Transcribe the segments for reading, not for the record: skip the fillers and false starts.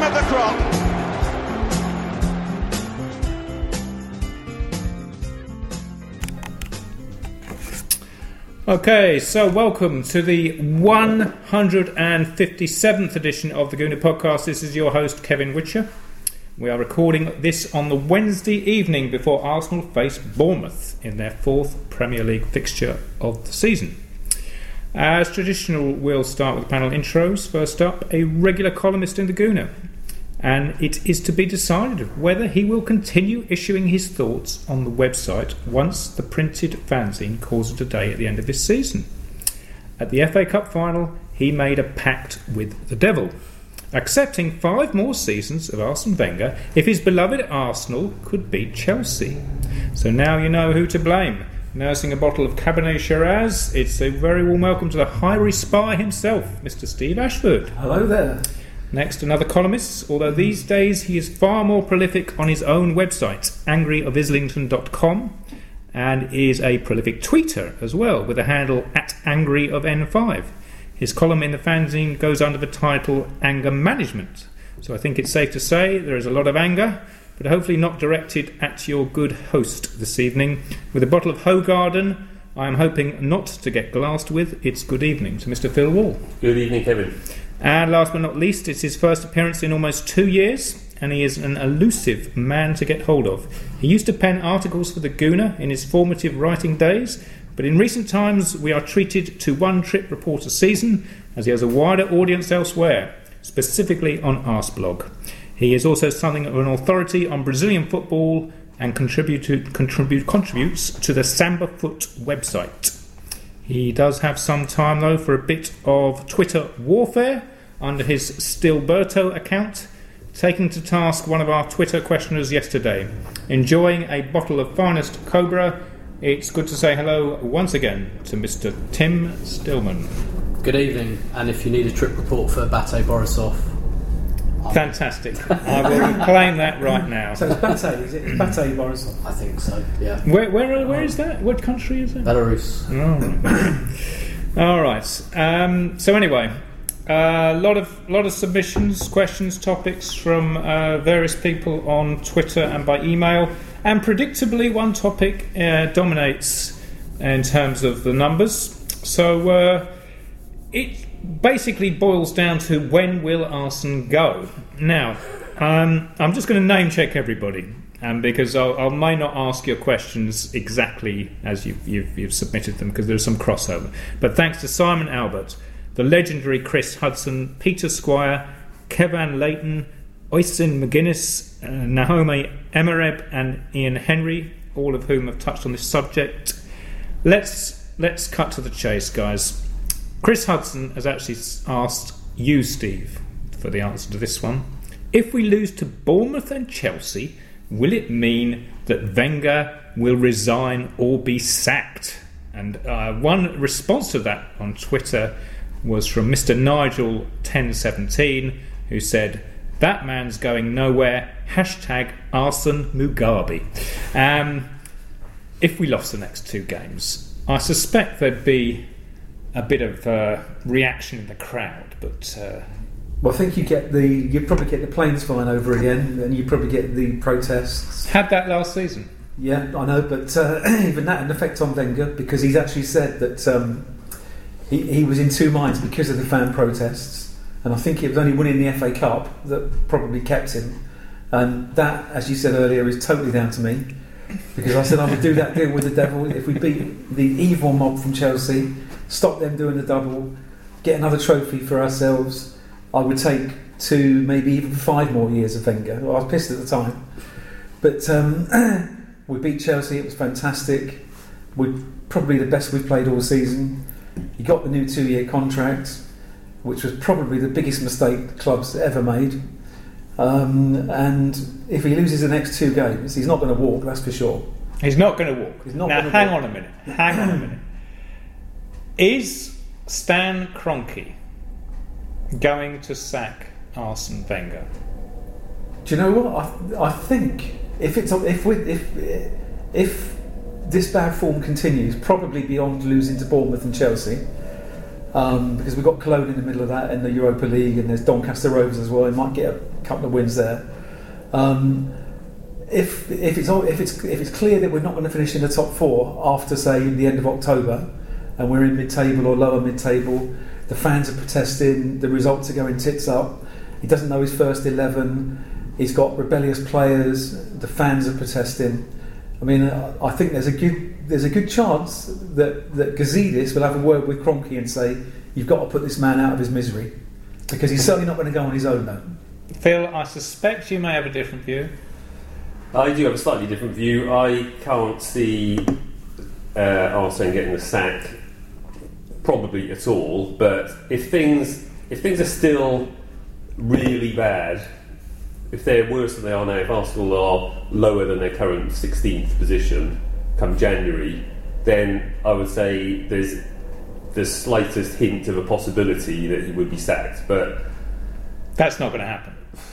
of the crop. Okay, so welcome to the 157th edition of the Gooner Podcast. This is your host, Kevin Witcher. We are recording this on the Wednesday evening before Arsenal face Bournemouth in their fourth Premier League fixture of the season. As traditional, we'll start with panel intros. First up, a regular columnist in the Gooner. And it is to be decided whether he will continue issuing his thoughts on the website once the printed fanzine calls it a day at the end of this season. At the FA Cup final, he made a pact with the devil, accepting 5 more seasons of Arsene Wenger if his beloved Arsenal could beat Chelsea. So now you know who to blame. Nursing a bottle of Cabernet Shiraz, it's a very warm welcome to the Highbury Spy himself, Mr. Steve Ashford. Hello there. Next, another columnist, although these days he is far more prolific on his own website, angryofislington.com, and is a prolific tweeter as well, with the handle @angryofn5. His column in the fanzine goes under the title Anger Management. So I think it's safe to say there is a lot of anger, but hopefully not directed at your good host this evening. With a bottle of Hoegaarden, I am hoping not to get glassed with. It's good evening to Mr. Phil Wall. Good evening, Kevin. And last but not least, it's his first appearance in almost 2 years, and he is an elusive man to get hold of. He used to pen articles for the Gooner in his formative writing days, but in recent times we are treated to one-trip report a season, as he has a wider audience elsewhere, specifically on Arsblog. He is also something of an authority on Brazilian football and contributes to the Samba Foot website. He does have some time, though, for a bit of Twitter warfare under his Stilberto account, taking to task one of our Twitter questioners yesterday. Enjoying a bottle of finest Cobra, it's good to say hello once again to Mr. Tim Stillman. Good evening, and if you need a trip report for Bate Borisov... Fantastic. I will claim that right now. So it's Bate, is it? It's Bate Borisov? I think so, yeah. Where is that? What country is it? Belarus. All right. So anyway, a lot of submissions, questions, topics from various people on Twitter and by email, and predictably one topic dominates in terms of the numbers. So it basically boils down to when will Arsene go? Now, I'm just going to name check everybody, because I may not ask your questions exactly as you've submitted them, because there's some crossover. But thanks to Simon Albert, the legendary Chris Hudson, Peter Squire, Kevin Leighton, Oisin McGuinness, Naomi Emereb, and Ian Henry, all of whom have touched on this subject. Let's cut to the chase, guys. Chris Hudson has actually asked you, Steve, for the answer to this one. If we lose to Bournemouth and Chelsea, will it mean that Wenger will resign or be sacked? And one response to that on Twitter was from Mr. Nigel1017, who said, "That man's going nowhere, #Arsene Mugabe." If we lost the next 2 games, I suspect there'd be a bit of reaction in the crowd, but Well, I think you'd probably get the planes flying over again, and you'd probably get the protests. Had that last season. Yeah, I know, but even that had an effect on Wenger, because he's actually said that he was in 2 minds because of the fan protests, and I think it was only winning the FA Cup that probably kept him. And that, as you said earlier, is totally down to me, because I said I would do that deal with the devil if we beat the evil mob from Chelsea, stop them doing the double, get another trophy for ourselves. I would take 2, maybe even 5 more years of Wenger. Well, I was pissed at the time, but we beat Chelsea. It was fantastic. We're probably the best we've played all season. He got the new 2-year contract, which was probably the biggest mistake the club's ever made. And if he loses the next 2 games, he's not going to walk, that's for sure. He's not going to walk. Now, hang on a minute. Is Stan Kroenke going to sack Arsene Wenger? Do you know what? I think if this bad form continues, probably beyond losing to Bournemouth and Chelsea, because we've got Cologne in the middle of that in the Europa League, and there's Doncaster Rovers as well. He might get a couple of wins there. If it's clear that we're not going to finish in the top 4 after, say, the end of October, and we're in mid-table or lower mid-table, the fans are protesting, the results are going tits up. He doesn't know his first 11. He's got rebellious players. The fans are protesting. I mean, I think there's a good chance that Gazidis will have a word with Kroenke and say, "You've got to put this man out of his misery," because he's certainly not going to go on his own though. Phil, I suspect you may have a different view. I do have a slightly different view. I can't see Arsene getting the sack probably at all. But if things are still really bad, if they're worse than they are now, if Arsenal are lower than their current 16th position come January, then I would say there's the slightest hint of a possibility that he would be sacked. But that's not going to happen.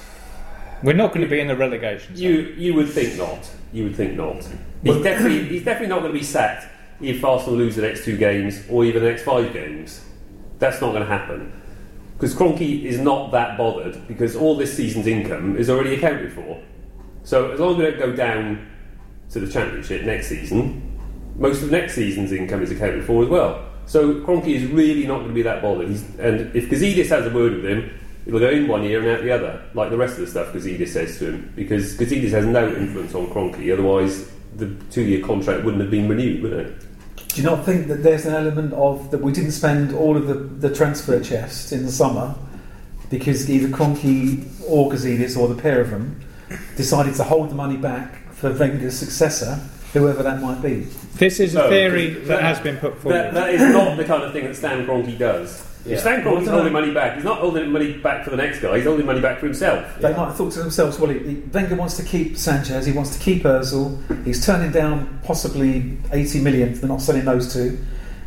We're not going to be in the relegation zone. You would think not. You would think not. He's definitely not going to be sacked if Arsenal lose the next 2 games or even the next 5 games. That's not going to happen. Because Kroenke is not that bothered, because all this season's income is already accounted for. So as long as we don't go down to the Championship next season, most of next season's income is accounted for as well. So Kroenke is really not going to be that bothered. And if Gazidis has a word with him, it'll go in one ear and out the other, like the rest of the stuff Gazidis says to him, because Gazidis has no influence on Kroenke, otherwise the 2-year contract wouldn't have been renewed, would it? Do you not think that there's an element of that we didn't spend all of the transfer chest in the summer because either Kroenke or Gazidis, or the pair of them, decided to hold the money back for Wenger's successor, whoever that might be? This is a theory that has been put forward. That is not the kind of thing that Stan Kroenke does. Yeah. If Stan Kroenke's holding money back, he's not holding money back for the next guy, he's holding money back for himself. They might have thought to themselves, well, Wenger wants to keep Sanchez, he wants to keep Ozil, he's turning down possibly 80 million for not selling those two.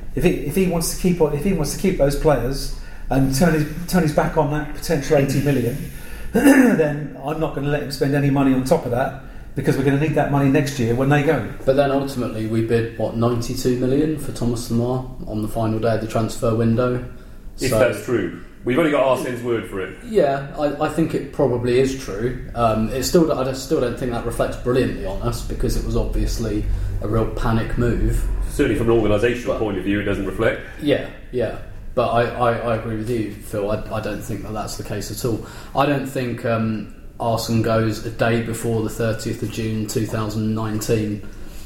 If he wants to keep those players and turn his back on that potential 80 million, then I'm not going to let him spend any money on top of that, because we're going to need that money next year when they go. But then ultimately we bid 92 million for Thomas Lemar on the final day of the transfer window. If that's true. We've only got Arsene's word for it. Yeah, I think it probably is true. I still don't think that reflects brilliantly on us, because it was obviously a real panic move. Certainly from an organisational point of view, it doesn't reflect. Yeah. But I agree with you, Phil. I don't think that's the case at all. I don't think Arsene goes a day before the 30th of June 2019,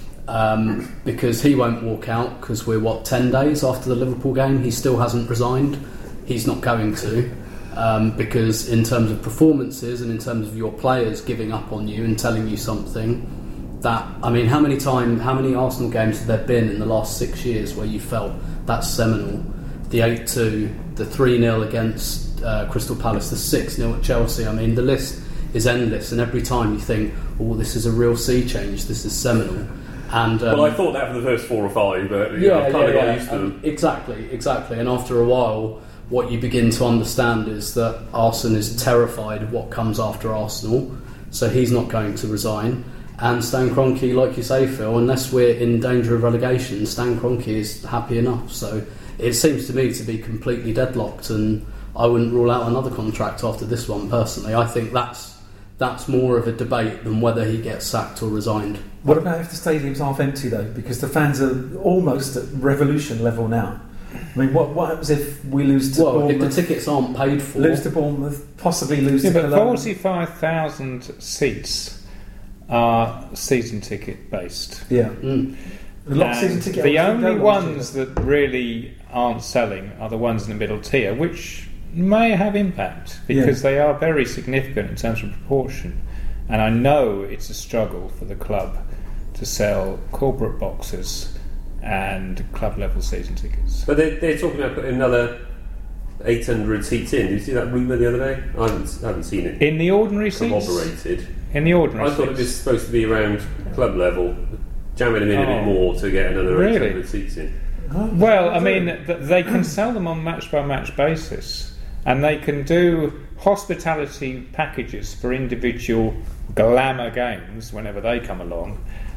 because he won't walk out, because we're 10 days after the Liverpool game. He still hasn't resigned. He's not going to, because in terms of performances and in terms of your players giving up on you and telling you something that, I mean, how many Arsenal games have there been in the last 6 years where you felt that's seminal? The 8-2, the 3-0 against Crystal Palace, the 6-0 at Chelsea. I mean, the list is endless, and every time you think, oh, this is a real sea change, this is seminal. And, well, I thought that for the first 4 or 5, but I've kind of got used to them. Exactly. And after a while, what you begin to understand is that Arsene is terrified of what comes after Arsenal, so he's not going to resign. And Stan Kroenke, like you say, Phil, unless we're in danger of relegation, Stan Kroenke is happy enough. So it seems to me to be completely deadlocked, and I wouldn't rule out another contract after this one, personally. I think that's more of a debate than whether he gets sacked or resigned. What about if the stadium's half empty, though? Because the fans are almost at revolution level now. I mean, what happens if we lose to Bournemouth? If the tickets aren't paid for... Lose to Bournemouth, possibly lose to Cologne. But 45,000 seats are season ticket based. Yeah. A lot of season ticket. The only ones that really aren't selling are the ones in the middle tier, which may have impact, because they are very significant in terms of proportion. And I know it's a struggle for the club to sell corporate boxes and club level season tickets. But they're talking about putting another 800 seats in. Did you see that rumour the other day? I haven't seen it. In the ordinary seats? Corroborated. In the ordinary seats? I thought it was supposed to be around club level, jamming them in a bit more to get another 800 seats in. Well, I mean, they can sell them on match-by-match basis, and they can do hospitality packages for individual glamour games whenever they come along,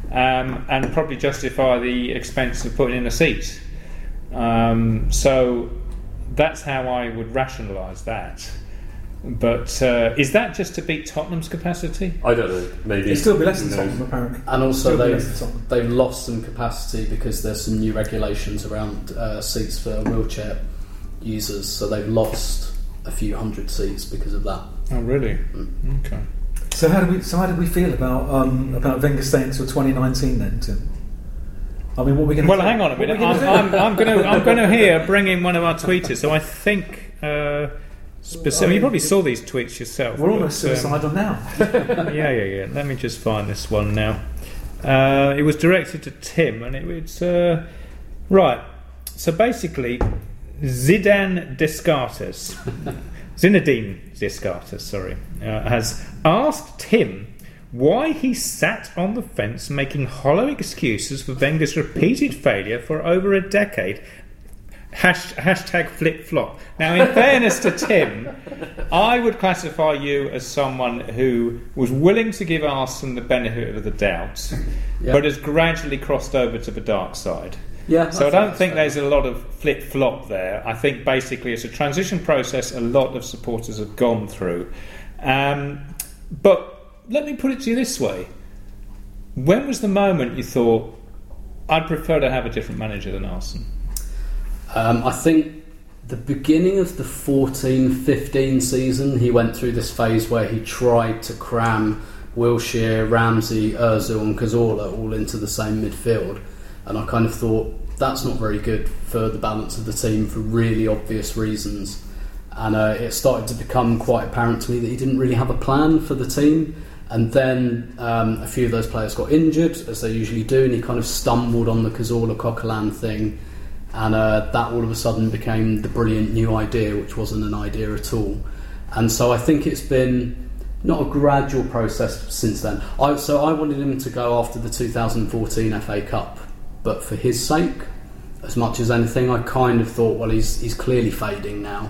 and probably justify the expense of putting in a seat. So That's how I would rationalise that. But is that just to beat Tottenham's capacity? I don't know. Maybe It'll still be less than Tottenham, apparently. And also Still be less than Tottenham. they've lost some capacity because there's some new regulations around seats for wheelchair users, so they've lost a few hundred seats because of that. Oh, really? Okay. So how did we feel about Wenger staying until 2019 then, Tim? I mean, what are we going to do? Well, hang on a minute. I'm going to here bring in one of our tweeters. So I think you probably saw these tweets yourself. We're almost suicidal now. Yeah. Let me just find this one now. It was directed to Tim, and it's right. So basically, Zinedine Descartes, has asked Tim why he sat on the fence making hollow excuses for Wenger's repeated failure for over a decade. Hashtag flip-flop. Now, in fairness to Tim, I would classify you as someone who was willing to give Arsene the benefit of the doubt, but has gradually crossed over to the dark side. Yeah. So I don't think there's a lot of flip-flop there. I think basically it's a transition process a lot of supporters have gone through. But let me put it to you this way. When was the moment you thought, I'd prefer to have a different manager than Arsene? I think the beginning of the 14-15 season, he went through this phase where he tried to cram Wilshere, Ramsey, Ozil and Cazorla all into the same midfield. And I kind of thought, that's not very good for the balance of the team for really obvious reasons. And it started to become quite apparent to me that he didn't really have a plan for the team. And then a few of those players got injured, as they usually do, and he kind of stumbled on the Cazorla-Coquelin thing. And that all of a sudden became the brilliant new idea, which wasn't an idea at all. And so I think it's been not a gradual process since then. So I wanted him to go after the 2014 FA Cup. But for his sake, as much as anything, I kind of thought, well, he's clearly fading now.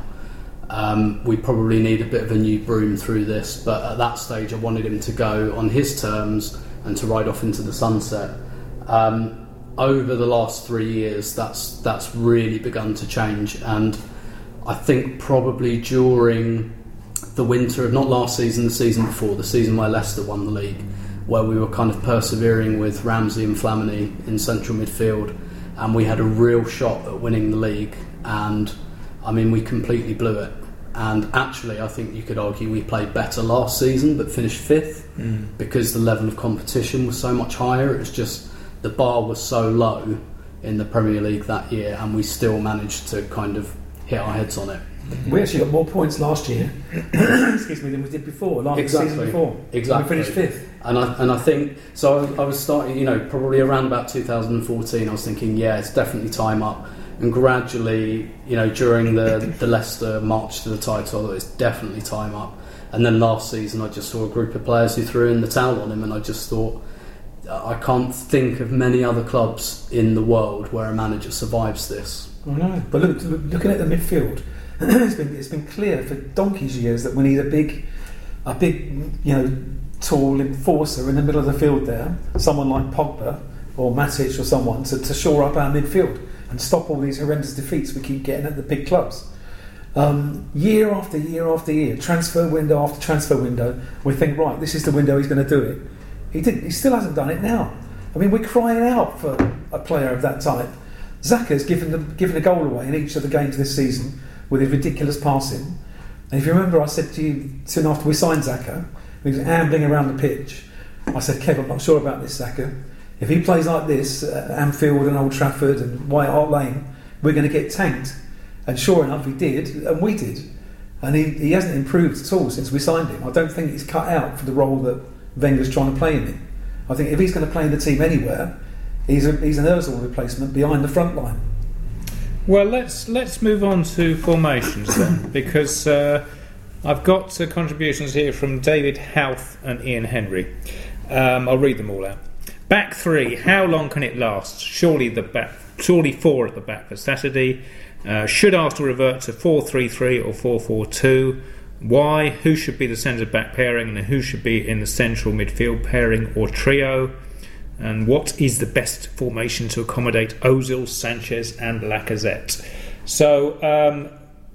We probably need a bit of a new broom through this. But at that stage, I wanted him to go on his terms and to ride off into the sunset. Over the last 3 years, that's really begun to change. And I think probably during the winter of not last season, the season before, the season where Leicester won the league, where we were kind of persevering with Ramsey and Flamini in central midfield, and we had a real shot at winning the league, and I mean, we completely blew it. And actually, I think you could argue we played better last season but finished fifth because the level of competition was so much higher. It was just the bar was so low in the Premier League that year, and we still managed to kind of hit our heads on it. We actually got more points last year than we did before, season before. Exactly. We finished fifth. And I think, so I was starting, probably around about 2014, I was thinking, yeah, it's definitely time up. And gradually, during the Leicester march to the title, it's definitely time up. And then last season, I just saw a group of players who threw in the towel on him, and I just thought, I can't think of many other clubs in the world where a manager survives this. I know, but looking at the midfield, it's been clear for donkey's years that we need a big, tall enforcer in the middle of the field there, someone like Pogba or Matic or someone to shore up our midfield and stop all these horrendous defeats we keep getting at the big clubs. Year after year after year, transfer window after transfer window, we think, right, this is the window he's going to do it. He still hasn't done it now. I mean, we're crying out for a player of that type. Xhaka's given a goal away in each of the games this season with his ridiculous passing. And if you remember, I said to you soon after we signed Xhaka, he was ambling around the pitch. I said, Kev, I'm not sure about this Xhaka. If he plays like this at Anfield and Old Trafford and White Hart Lane, we're going to get tanked. And sure enough, he did, and we did. And he hasn't improved at all since we signed him. I don't think he's cut out for the role that Wenger's trying to play in it. I think if he's going to play in the team anywhere, he's an Ozil replacement behind the front line. Well, let's move on to formations then, because I've got contributions here from David Houth and Ian Henry. I'll read them all out. Back three, how long can it last? Surely four at the back for Saturday. Should Arsenal revert to 4-3-3 or 4-4-2? Why? Who should be the centre-back pairing and who should be in the central midfield pairing or trio? And what is the best formation to accommodate Ozil, Sanchez and Lacazette? So,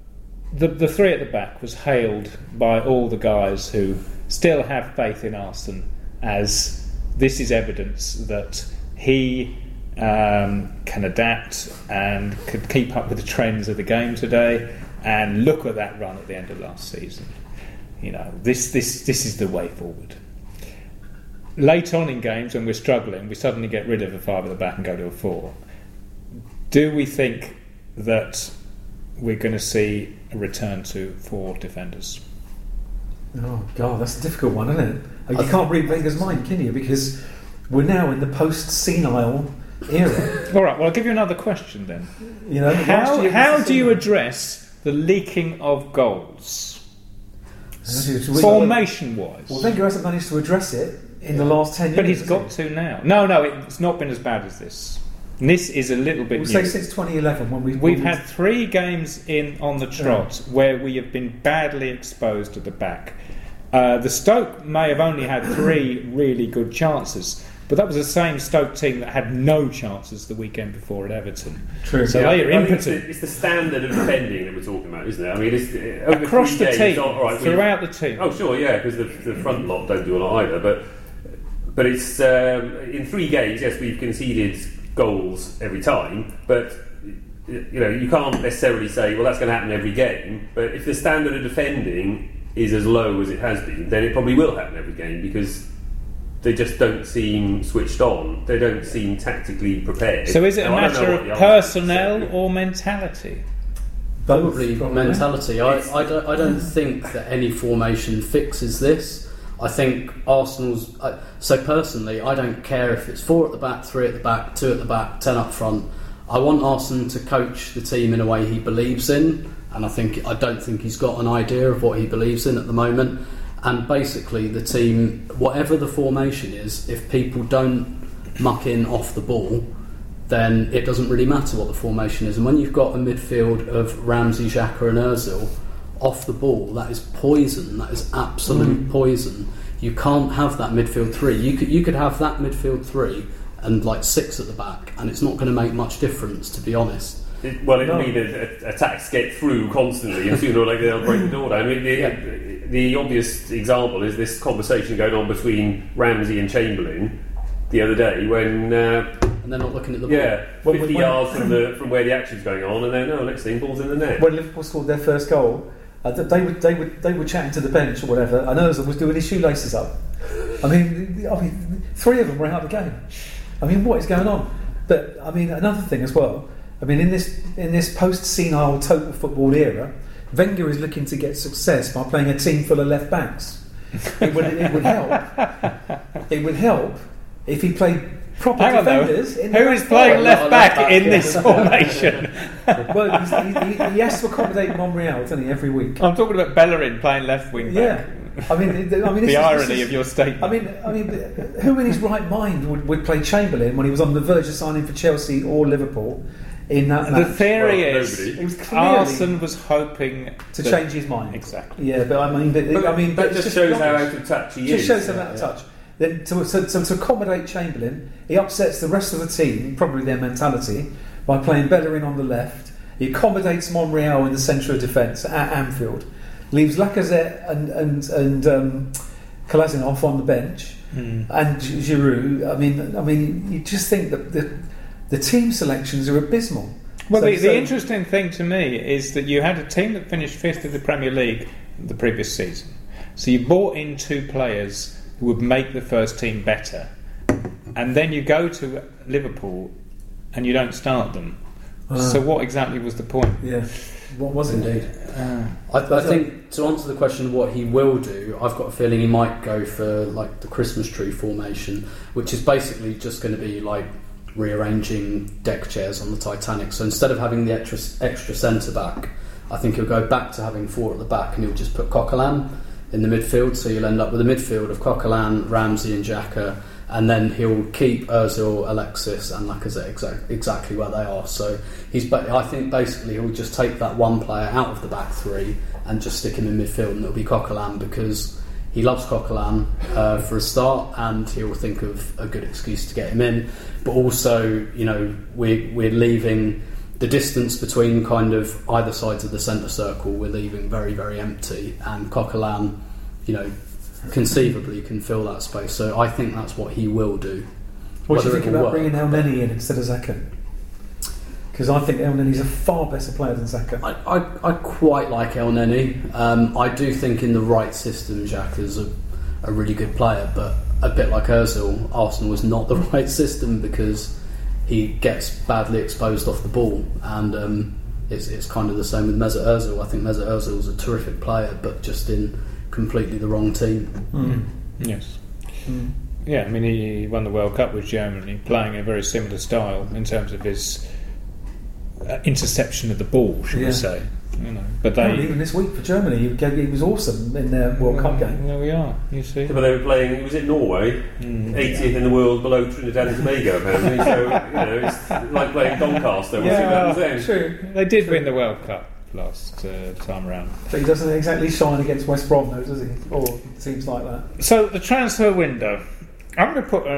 the three at the back was hailed by all the guys who still have faith in Arsene as this is evidence that he can adapt and could keep up with the trends of the game today. And look at that run at the end of last season. This is the way forward. Late on in games when we're struggling, we suddenly get rid of a 5 at the back and go to a 4. Do we think that we're going to see a return to 4 defenders? Oh God, that's a difficult one, isn't it? You can't read Wenger's mind, can you? Because we're now in the post-senile era. All right. Well, I'll give you another question then. How do you address the leaking of goals? Formation-wise. Well, Wenger hasn't managed to address it in the last 10 years. But he's got to now. No, it's not been as bad as this. And this is a little bit new. Say since 2011 when we've had 3 games on the trot where we have been badly exposed at the back. The Stoke may have only had 3 really good chances, but that was the same Stoke team that had no chances the weekend before at Everton. True. So they are impotent. It's the standard of defending that we're talking about, isn't it? I mean, it's over across the team, right, throughout the team. Oh, sure, yeah, because the front lot don't do a lot either. But it's in 3 games. Yes, we've conceded goals every time, but you can't necessarily say, well, that's going to happen every game. But if the standard of defending is as low as it has been, then it probably will happen every game because they just don't seem switched on. They don't seem tactically prepared. So is it a matter of personnel or mentality? Probably mentality. I don't think that any formation fixes this. I think Arsenal's... So personally, I don't care if it's 4 at the back, 3 at the back, 2 at the back, 10 up front. I want Arsene to coach the team in a way he believes in, and I don't think he's got an idea of what he believes in at the moment. And basically the team, whatever the formation is, if people don't muck in off the ball, then it doesn't really matter what the formation is. And when you've got a midfield of Ramsey, Xhaka and Ozil off the ball, that is poison. That is absolute poison. You can't have that midfield 3. You could have that midfield 3 and 6 at the back, and it's not going to make much difference, to be honest. It'll mean that attacks get through constantly, and sooner or later they'll break the door down. I mean, the obvious example is this conversation going on between Ramsey and Chamberlain the other day when... and they're not looking at the ball. Yeah, 50 yards from where the action's going on, and then, next thing, ball's in the net. When Liverpool scored their first goal, they were chatting to the bench or whatever, and Ozil was doing his shoelaces up. I mean, 3 of them were out of the game. I mean, what is going on? But, I mean, another thing as well, I mean, in this post-senile total football era, Wenger is looking to get success by playing a team full of left backs. It would help. It would help if he played proper defenders. Who is playing left back in this formation? Well, he has to accommodate Monreal, doesn't he, every week? I'm talking about Bellerin playing left wing back. Yeah. I mean, the irony of your statement. I mean, who in his right mind would play Chamberlain when he was on the verge of signing for Chelsea or Liverpool in that match? The theory is Arsene was hoping to change his mind. Exactly. Yeah, but that just shows how out of touch he is. Just shows how out of touch. Then to accommodate Chamberlain, he upsets the rest of the team, probably their mentality, by playing Bellerin on the left. He accommodates Monreal in the centre of defence at Anfield. Leaves Lacazette and Kolasinac on the bench, and Giroud. I mean, you just think that the team selections are abysmal. Well, the interesting thing to me is that you had a team that finished 5th in the Premier League the previous season. So you brought in 2 players who would make the first team better, and then you go to Liverpool and you don't start them. So what exactly was the point? Yeah. What was it? Indeed. I think to answer the question of what he will do, I've got a feeling he might go for the Christmas tree formation, which is basically just going to be rearranging deck chairs on the Titanic. So instead of having the extra centre back, I think he'll go back to having 4 at the back, and he'll just put Coquelin in the midfield. So you'll end up with a midfield of Coquelin, Ramsey and Xhaka, and then he'll keep Ozil, Alexis and Lacazette exactly where they are. So I think basically he'll just take that one player out of the back 3 and just stick him in midfield, and it'll be Coquelin because he loves Coquelin for a start, and he'll think of a good excuse to get him in. But also, we're leaving the distance between kind of either sides of the centre circle we're leaving very, very empty, and Coquelin, conceivably can fill that space. So I think that's what he will do. What do you think about bringing El Neni in instead of Xhaka? Because I think El Neni's a far better player than Xhaka. I quite like El Neni. I do think in the right system, Xhaka's a really good player, but a bit like Ozil, Arsenal was not the right system because he gets badly exposed off the ball, and it's kind of the same with Mesut Ozil. I think Mesut Ozil is a terrific player, but just in completely the wrong team. Yes. Yeah, I mean, he won the World Cup with Germany, playing a very similar style in terms of his interception of the ball, should we say. But even this week for Germany, he was awesome in their World Cup game. There we are, you see. But they were playing, was it Norway? 80th in the world below Trinidad and Tobago, apparently. So, it's like playing Doncaster. True. They did win the World Cup last time around. But he doesn't exactly shine against West Brom, though, does he? Or it seems like that. So, the transfer window. I'm going to put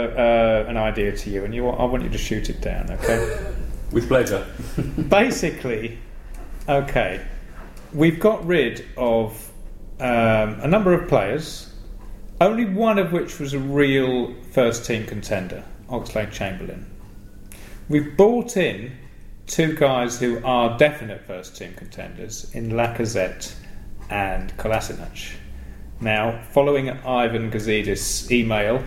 an idea to you, and I want you to shoot it down, okay? With pleasure. Basically, okay, we've got rid of a number of players, only one of which was a real first-team contender, Oxlade-Chamberlain. We've brought in two guys who are definite first-team contenders in Lacazette and Kolasinac. Now, following Ivan Gazidis' email,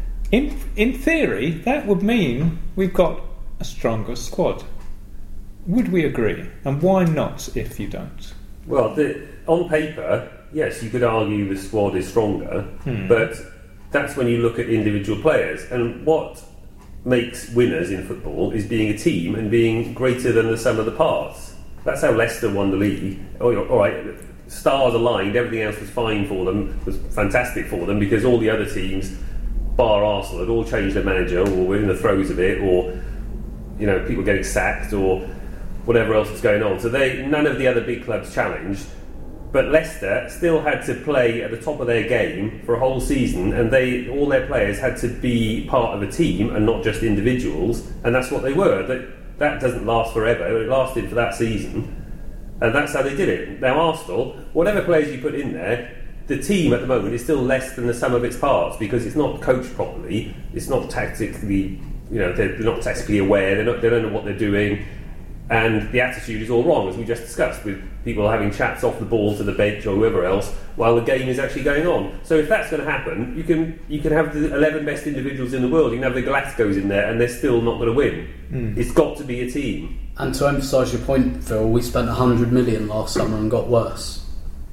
in theory, that would mean we've got a stronger squad. Would we agree? And why not if you don't? Well, on paper, yes, you could argue the squad is stronger, but that's when you look at individual players. And what makes winners in football is being a team and being greater than the sum of the parts. That's how Leicester won the league. All right, stars aligned, everything else was fine for them, was fantastic for them, because all the other teams, bar Arsenal, had all changed their manager, or were in the throes of it, or people getting sacked, or whatever else was going on. So none of the other big clubs challenged, but Leicester still had to play at the top of their game for a whole season, and all their players had to be part of a team and not just individuals, and that's what they were. That doesn't last forever. It lasted for that season, and that's how they did it. Now Arsenal, whatever players you put in there, the team at the moment is still less than the sum of its parts, because it's not coached properly, it's not tactically, they're not tactically aware, they don't know what they're doing, and the attitude is all wrong, as we just discussed, with people having chats off the ball to the bench or whoever else while the game is actually going on. So if that's going to happen, you can have the 11 best individuals in the world, you can have the Galacticos in there, and they're still not going to win. It's got to be a team. And to emphasise your point, Phil, we spent 100 million last summer and got worse.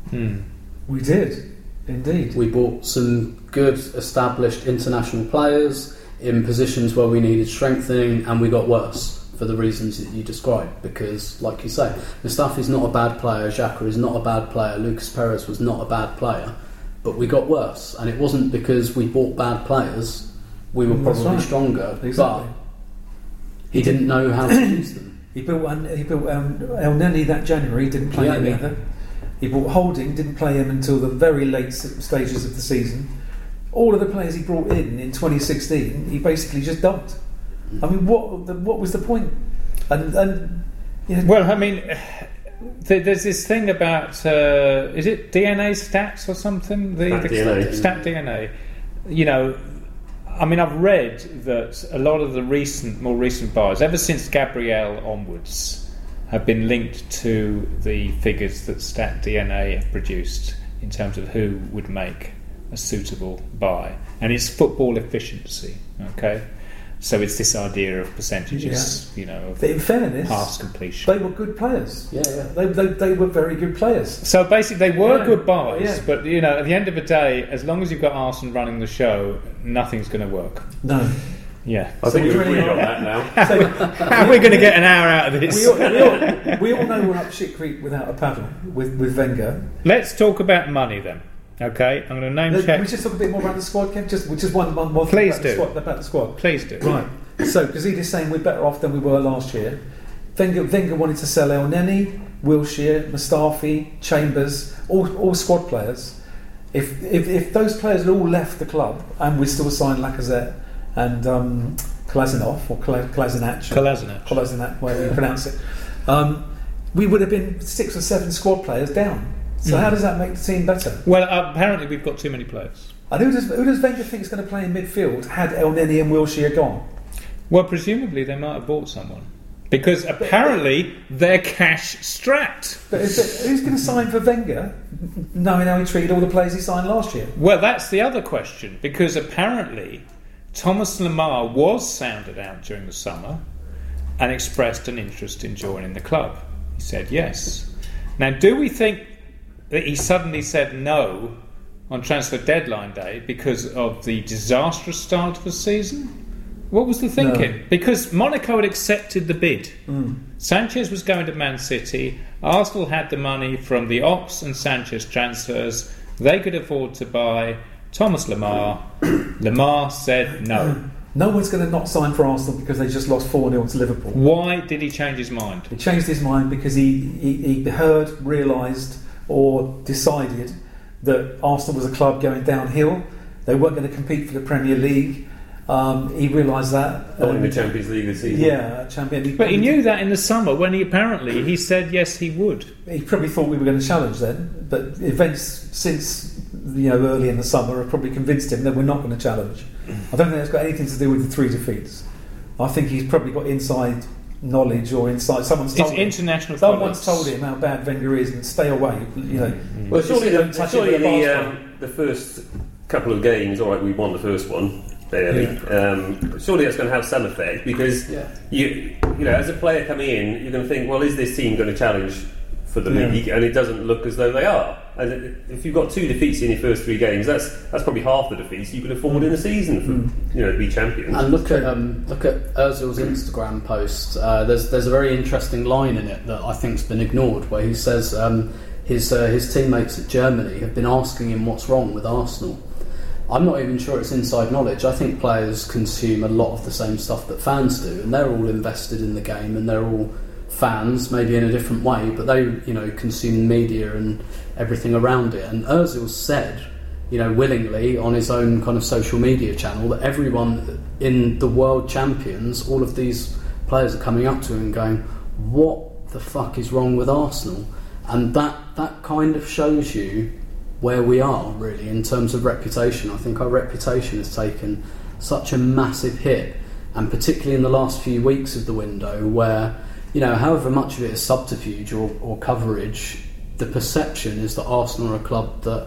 We did, indeed. We bought some good established international players in positions where we needed strengthening, and we got worse for the reasons that you described, because, like you say, Mustafi's not a bad player, Xhaka is not a bad player, Lucas Perez was not a bad player, but we got worse, and it wasn't because we bought bad players, we were probably stronger, but he didn't know how to use them. He built El Neni that January, didn't play him either. He bought Holding, didn't play him until the very late stages of the season. All of the players he brought in 2016, he basically just dumped. I mean, what was the point? Well, I mean, there's this thing about is it DNA stats or something? Stat DNA. I mean, I've read that a lot of the more recent buyers, ever since Gabriel onwards, have been linked to the figures that Stat DNA have produced in terms of who would make a suitable buy, and it's football efficiency. Okay. So it's this idea of percentages, of but in fairness, pass completion. They were good players. They were very good players. So basically, they were good buys, but at the end of the day, as long as you've got Arsene running the show, nothing's going to work. No. Yeah. I think we've agreed on that now. So, how are we going to get an hour out of this? We all know we're up shit creek without a paddle with Wenger. Let's talk about money then. Okay, I'm going to name check. Can we just talk a bit more about the squad, Kev? Just one more thing about the squad. Please do. Right. So, Gazidis saying we're better off than we were last year. Wenger wanted to sell El Neni, Wilshere, Mustafi, Chambers, all squad players. If those players had all left the club and we still signed Lacazette and Kolasinac or Kolasinac, whatever you pronounce it, we would have been 6 or 7 squad players down. So how does that make the team better? Well, apparently we've got too many players. And who does Wenger think is going to play in midfield had El Neni and Wilshere gone? Well, presumably they might have bought someone. Because apparently they're cash strapped. But who's going to sign for Wenger, knowing how he treated all the players he signed last year? Well, that's the other question. Because apparently Thomas Lemar was sounded out during the summer and expressed an interest in joining the club. He said yes. Now, do we think that he suddenly said no on transfer deadline day because of the disastrous start of the season? What was the thinking? No. Because Monaco had accepted the bid. Sanchez was going to Man City. Arsenal had the money from the Ox and Sanchez transfers. They could afford to buy Thomas Lemar. Lemar said no. No one's going to not sign for Arsenal because they just lost 4-0 to Liverpool. Why did he change his mind? He changed his mind because he heard, realised or decided that Arsenal was a club going downhill. They weren't going to compete for the Premier League. He realised that. Not in the Champions League this season. Yeah, Champions League. But he knew that in the summer when he said yes he would. He probably thought we were going to challenge then, but events since early in the summer have probably convinced him that we're not going to challenge. I don't think that's got anything to do with the 3 defeats. I think he's probably got inside knowledge or inside. Someone's told him how bad Wenger is and stay away. Well, surely the first couple of games. All right, we won the first one. Barely. Surely that's going to have some effect because you as a player coming in, you're going to think, well, is this team going to challenge for the league? And it doesn't look as though they are. And if you've got 2 defeats in your first 3 games, that's probably half the defeats you could afford in a season for to be champions. And look at Ozil's Instagram post. There's a very interesting line in it that I think's been ignored, where he says his teammates at Germany have been asking him what's wrong with Arsenal. I'm not even sure it's inside knowledge. I think players consume a lot of the same stuff that fans do, and they're all invested in the game, and they're all fans, maybe in a different way, but they, consume media and everything around it. And Ozil said, willingly on his own kind of social media channel that everyone in the World Champions, all of these players are coming up to him and going, "What the fuck is wrong with Arsenal?" And that kind of shows you where we are really in terms of reputation. I think our reputation has taken such a massive hit, and particularly in the last few weeks of the window where, however much of it is subterfuge or coverage, the perception is that Arsenal are a club that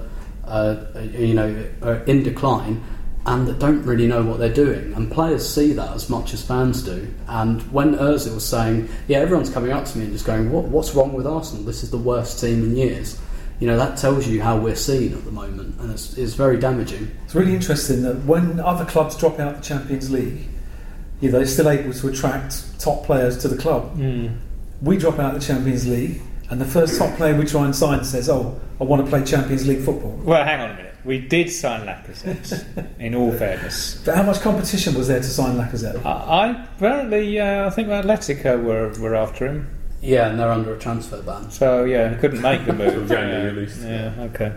are in decline and that don't really know what they're doing, and players see that as much as fans do. And when Ozil was saying, everyone's coming up to me and just going, what's wrong with Arsenal? This is the worst team in years. That tells you how we're seen at the moment, and it's very damaging. It's really interesting that when other clubs drop out of the Champions League, they're still able to attract top players to the club. We drop out of the Champions League, and the first top player we try and sign says, I want to play Champions League football. Well, hang on a minute. We did sign Lacazette, in all fairness. But how much competition was there to sign Lacazette? I think Atletico were after him. Yeah, and they're under a transfer ban. So, he couldn't make the move. January at least. Yeah, okay.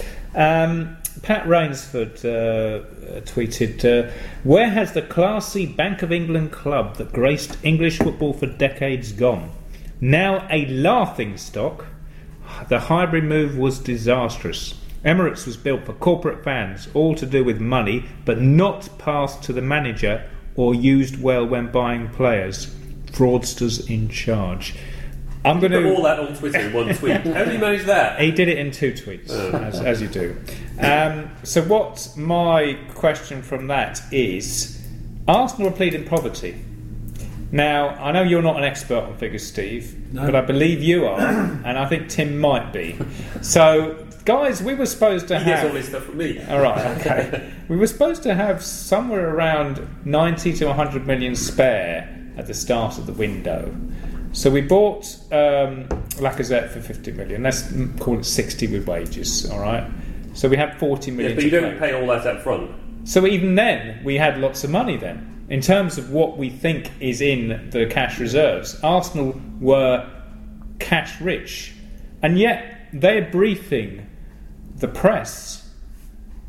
Pat Rainsford tweeted, where has the classy Bank of England club that graced English football for decades gone? Now a laughing stock, the Highbury move was disastrous. Emirates was built for corporate fans, all to do with money, but not passed to the manager or used well when buying players. Fraudsters in charge. I'm going to put all that on Twitter in one tweet. How did he manage that? He did it in 2 tweets, as you do. So what's my question from that is, Arsenal are pleading poverty. Now, I know you're not an expert on figures, Steve, but I believe you are, and I think Tim might be. So, guys, we were supposed to have... He gets all this stuff from me. All right, okay. We were supposed to have somewhere around 90 to 100 million spare at the start of the window. So we bought Lacazette for 50 million. Let's call it 60 with wages, all right? So we had 40 million. Yeah, but you don't pay all that up front. So even then, we had lots of money then. In terms of what we think is in the cash reserves, Arsenal were cash rich. And yet, they're briefing the press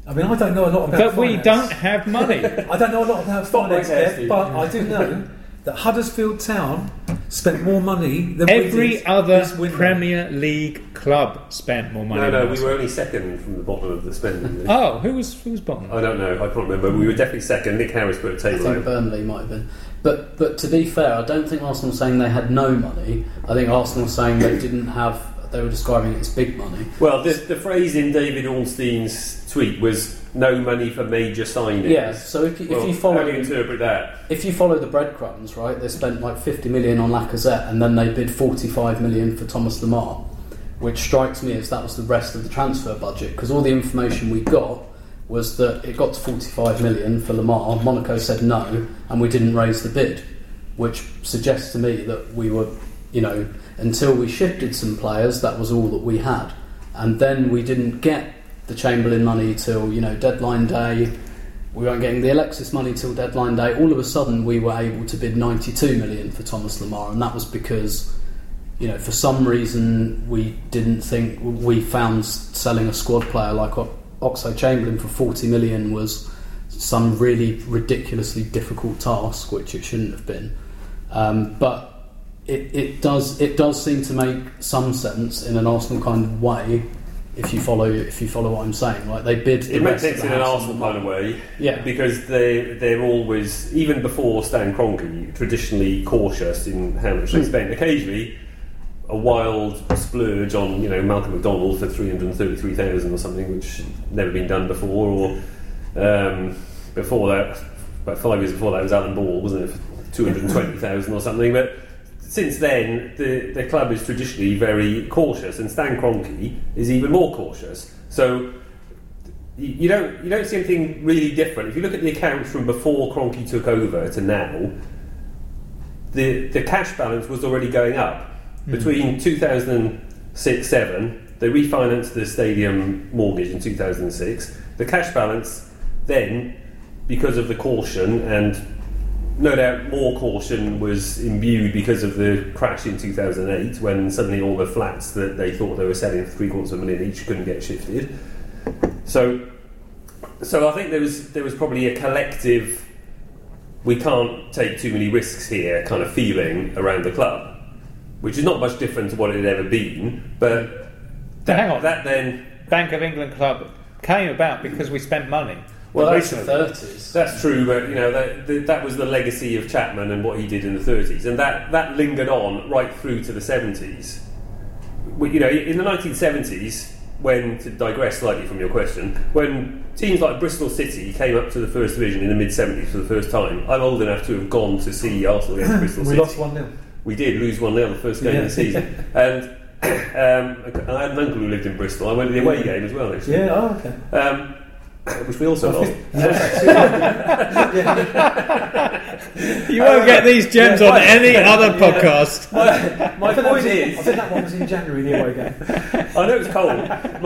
I mean, I don't know a lot about But we finance. don't have money. I don't know a lot about finance, like Kev, but I do know that Huddersfield Town spent more money than we Every did other this window. Premier League club spent more money. No, than we us. were only second from the bottom of the spending list. Oh, who was bottom? I don't know. I can't remember. We were definitely second. Nick Harris put a I table think out. Burnley might have been. But to be fair, I don't think Arsenal were saying they had no money. I think Arsenal were saying they didn't have. They were describing it as big money. Well, the phrase in David Ornstein's tweet was "no money for major signings." Yeah. So if you follow how do you interpret that? If you follow the breadcrumbs, right, they spent like 50 million on Lacazette and then they bid 45 million for Thomas Lemar, which strikes me as that was the rest of the transfer budget, because all the information we got was that it got to 45 million for Lemar, Monaco said no, and we didn't raise the bid, which suggests to me that we were, until we shifted some players, that was all that we had. And then we didn't get the Chamberlain money till, deadline day. We weren't getting the Alexis money till deadline day. All of a sudden, we were able to bid 92 million for Thomas Lemar, and that was because, for some reason, we didn't think we found selling a squad player like Oxlade-Chamberlain for 40 million was some really ridiculously difficult task, which it shouldn't have been. But it does seem to make some sense in an Arsenal kind of way. If you follow what I'm saying, like they bid. It makes sense in an Arsenal kind of way, yeah, because they're always, even before Stan Kroenke, traditionally cautious in how much they spend. Occasionally, a wild splurge on Malcolm McDonald for 333,000 or something, which had never been done before. Or before that, about 5 years before that, was Alan Ball, wasn't it, for 220,000 or something? But since then, the club is traditionally very cautious, and Stan Kroenke is even more cautious. So you don't see anything really different. If you look at the accounts from before Kroenke took over to now, the cash balance was already going up. Between 2006-07, they refinanced the stadium mortgage in 2006. The cash balance then, because of the caution, and no doubt more caution was imbued because of the crash in 2008, when suddenly all the flats that they thought they were selling for $750,000 each couldn't get shifted. So I think there was probably a collective, we can't take too many risks here kind of feeling around the club, which is not much different to what it had ever been. But hang on. That then Bank of England club came about because we spent money. Well, that's the 30s. That's true, but that was the legacy of Chapman and what he did in the 30s, and that lingered on right through to the 70s. In the 1970s, when, to digress slightly from your question, when teams like Bristol City came up to the First Division in the mid-70s for the first time, I'm old enough to have gone to see Arsenal against Bristol City. We lost 1-0. We did lose 1-0 the first game of the season, and I had an uncle who lived in Bristol. I went to the away game as well, actually. Yeah, oh, okay. Which we also lost. You won't get these gems on any other podcast. My point is, I think that one was in January, the away game. I know it's cold.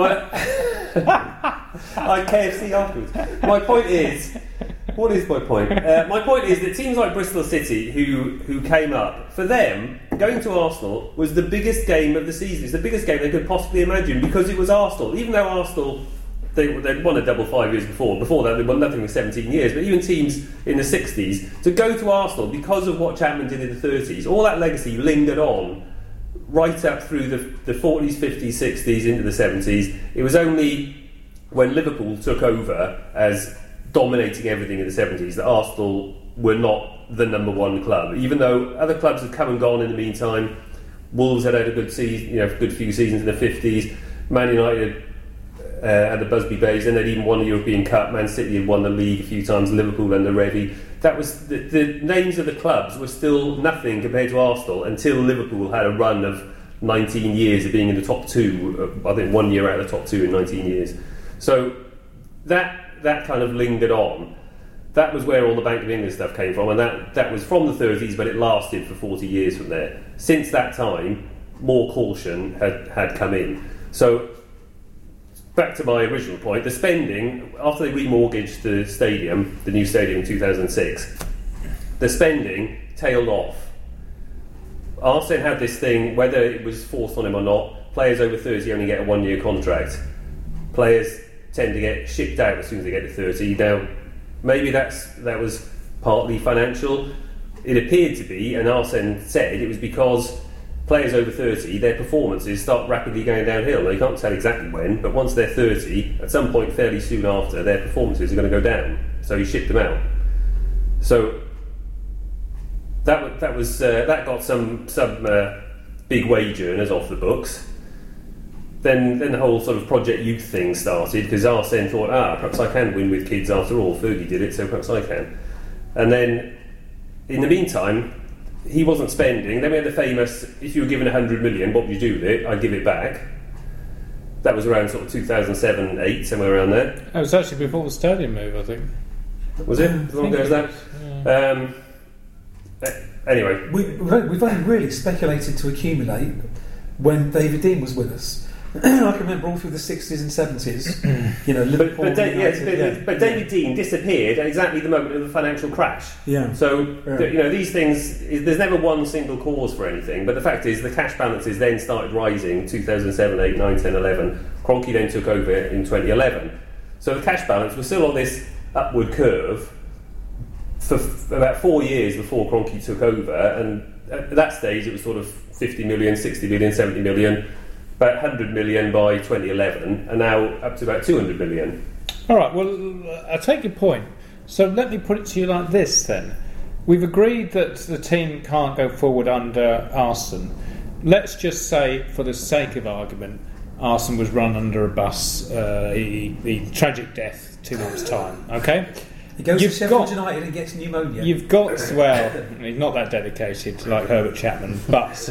I had KFC afterwards. My point is, what is my point? My point is that teams like Bristol City, who came up, for them, going to Arsenal was the biggest game of the season. It's the biggest game they could possibly imagine, because it was Arsenal. Even though Arsenal, they'd won a double 5 years before. Before that, they'd won nothing for 17 years. But even teams in the 60s, to go to Arsenal because of what Chapman did in the 30s, all that legacy lingered on right up through the 40s, 50s, 60s, into the 70s. It was only when Liverpool took over as dominating everything in the 70s that Arsenal were not the number one club. Even though other clubs had come and gone in the meantime. Wolves had a good season, good few seasons in the 50s. Man United at the Busby Bays, and they'd even won the European Cup. Man City had won the league a few times, Liverpool and the Revy. That was the names of the clubs were still nothing compared to Arsenal until Liverpool had a run of 19 years of being in the top two. I think 1 year out of the top two in 19 years. So that kind of lingered on. That was where all the Bank of England stuff came from, and that was from the 30s, but it lasted for 40 years from there. Since that time, more caution had come in. So back to my original point, the spending, after they remortgaged the stadium, the new stadium in 2006, the spending tailed off. Arsene had this thing, whether it was forced on him or not, players over 30 only get a 1 year contract. Players tend to get shipped out as soon as they get to 30. Now, maybe that was partly financial. It appeared to be, and Arsene said it was because players over 30, their performances start rapidly going downhill. Now, you can't tell exactly when, but once they're 30, at some point fairly soon after, their performances are going to go down. So he shipped them out. So that got some big wage earners off the books. Then the whole sort of Project Youth thing started, because Arsene thought, perhaps I can win with kids after all. Fergie did it, so perhaps I can. And then, in the meantime, he wasn't spending. Then we had the famous, if you were given 100 million, what would you do with it? I'd give it back. That was around sort of 2007, 8, somewhere around there. It was actually before the stadium move, I think. Was it? As long ago as that? Yeah. Anyway. We've only really speculated to accumulate when David Dean was with us. I can remember all through the 60s and 70s, Liverpool. But David Dean disappeared at exactly the moment of the financial crash. Yeah. So these things, there's never one single cause for anything. But the fact is, the cash balances then started rising 2007, 8, 9, 10, 11. Kroenke then took over in 2011. So the cash balance was still on this upward curve for about 4 years before Kroenke took over. And at that stage, it was sort of 50 million, 60 million, 70 million. About 100 million by 2011, and now up to about 200 million. All right, well, I take your point. So let me put it to you like this then. We've agreed that the team can't go forward under Arsene. Let's just say, for the sake of argument, Arsene was run under a bus, tragic death 2 months' time, okay? He goes to Sheffield United and gets pneumonia. You've got, well, he's not that dedicated like Herbert Chapman, but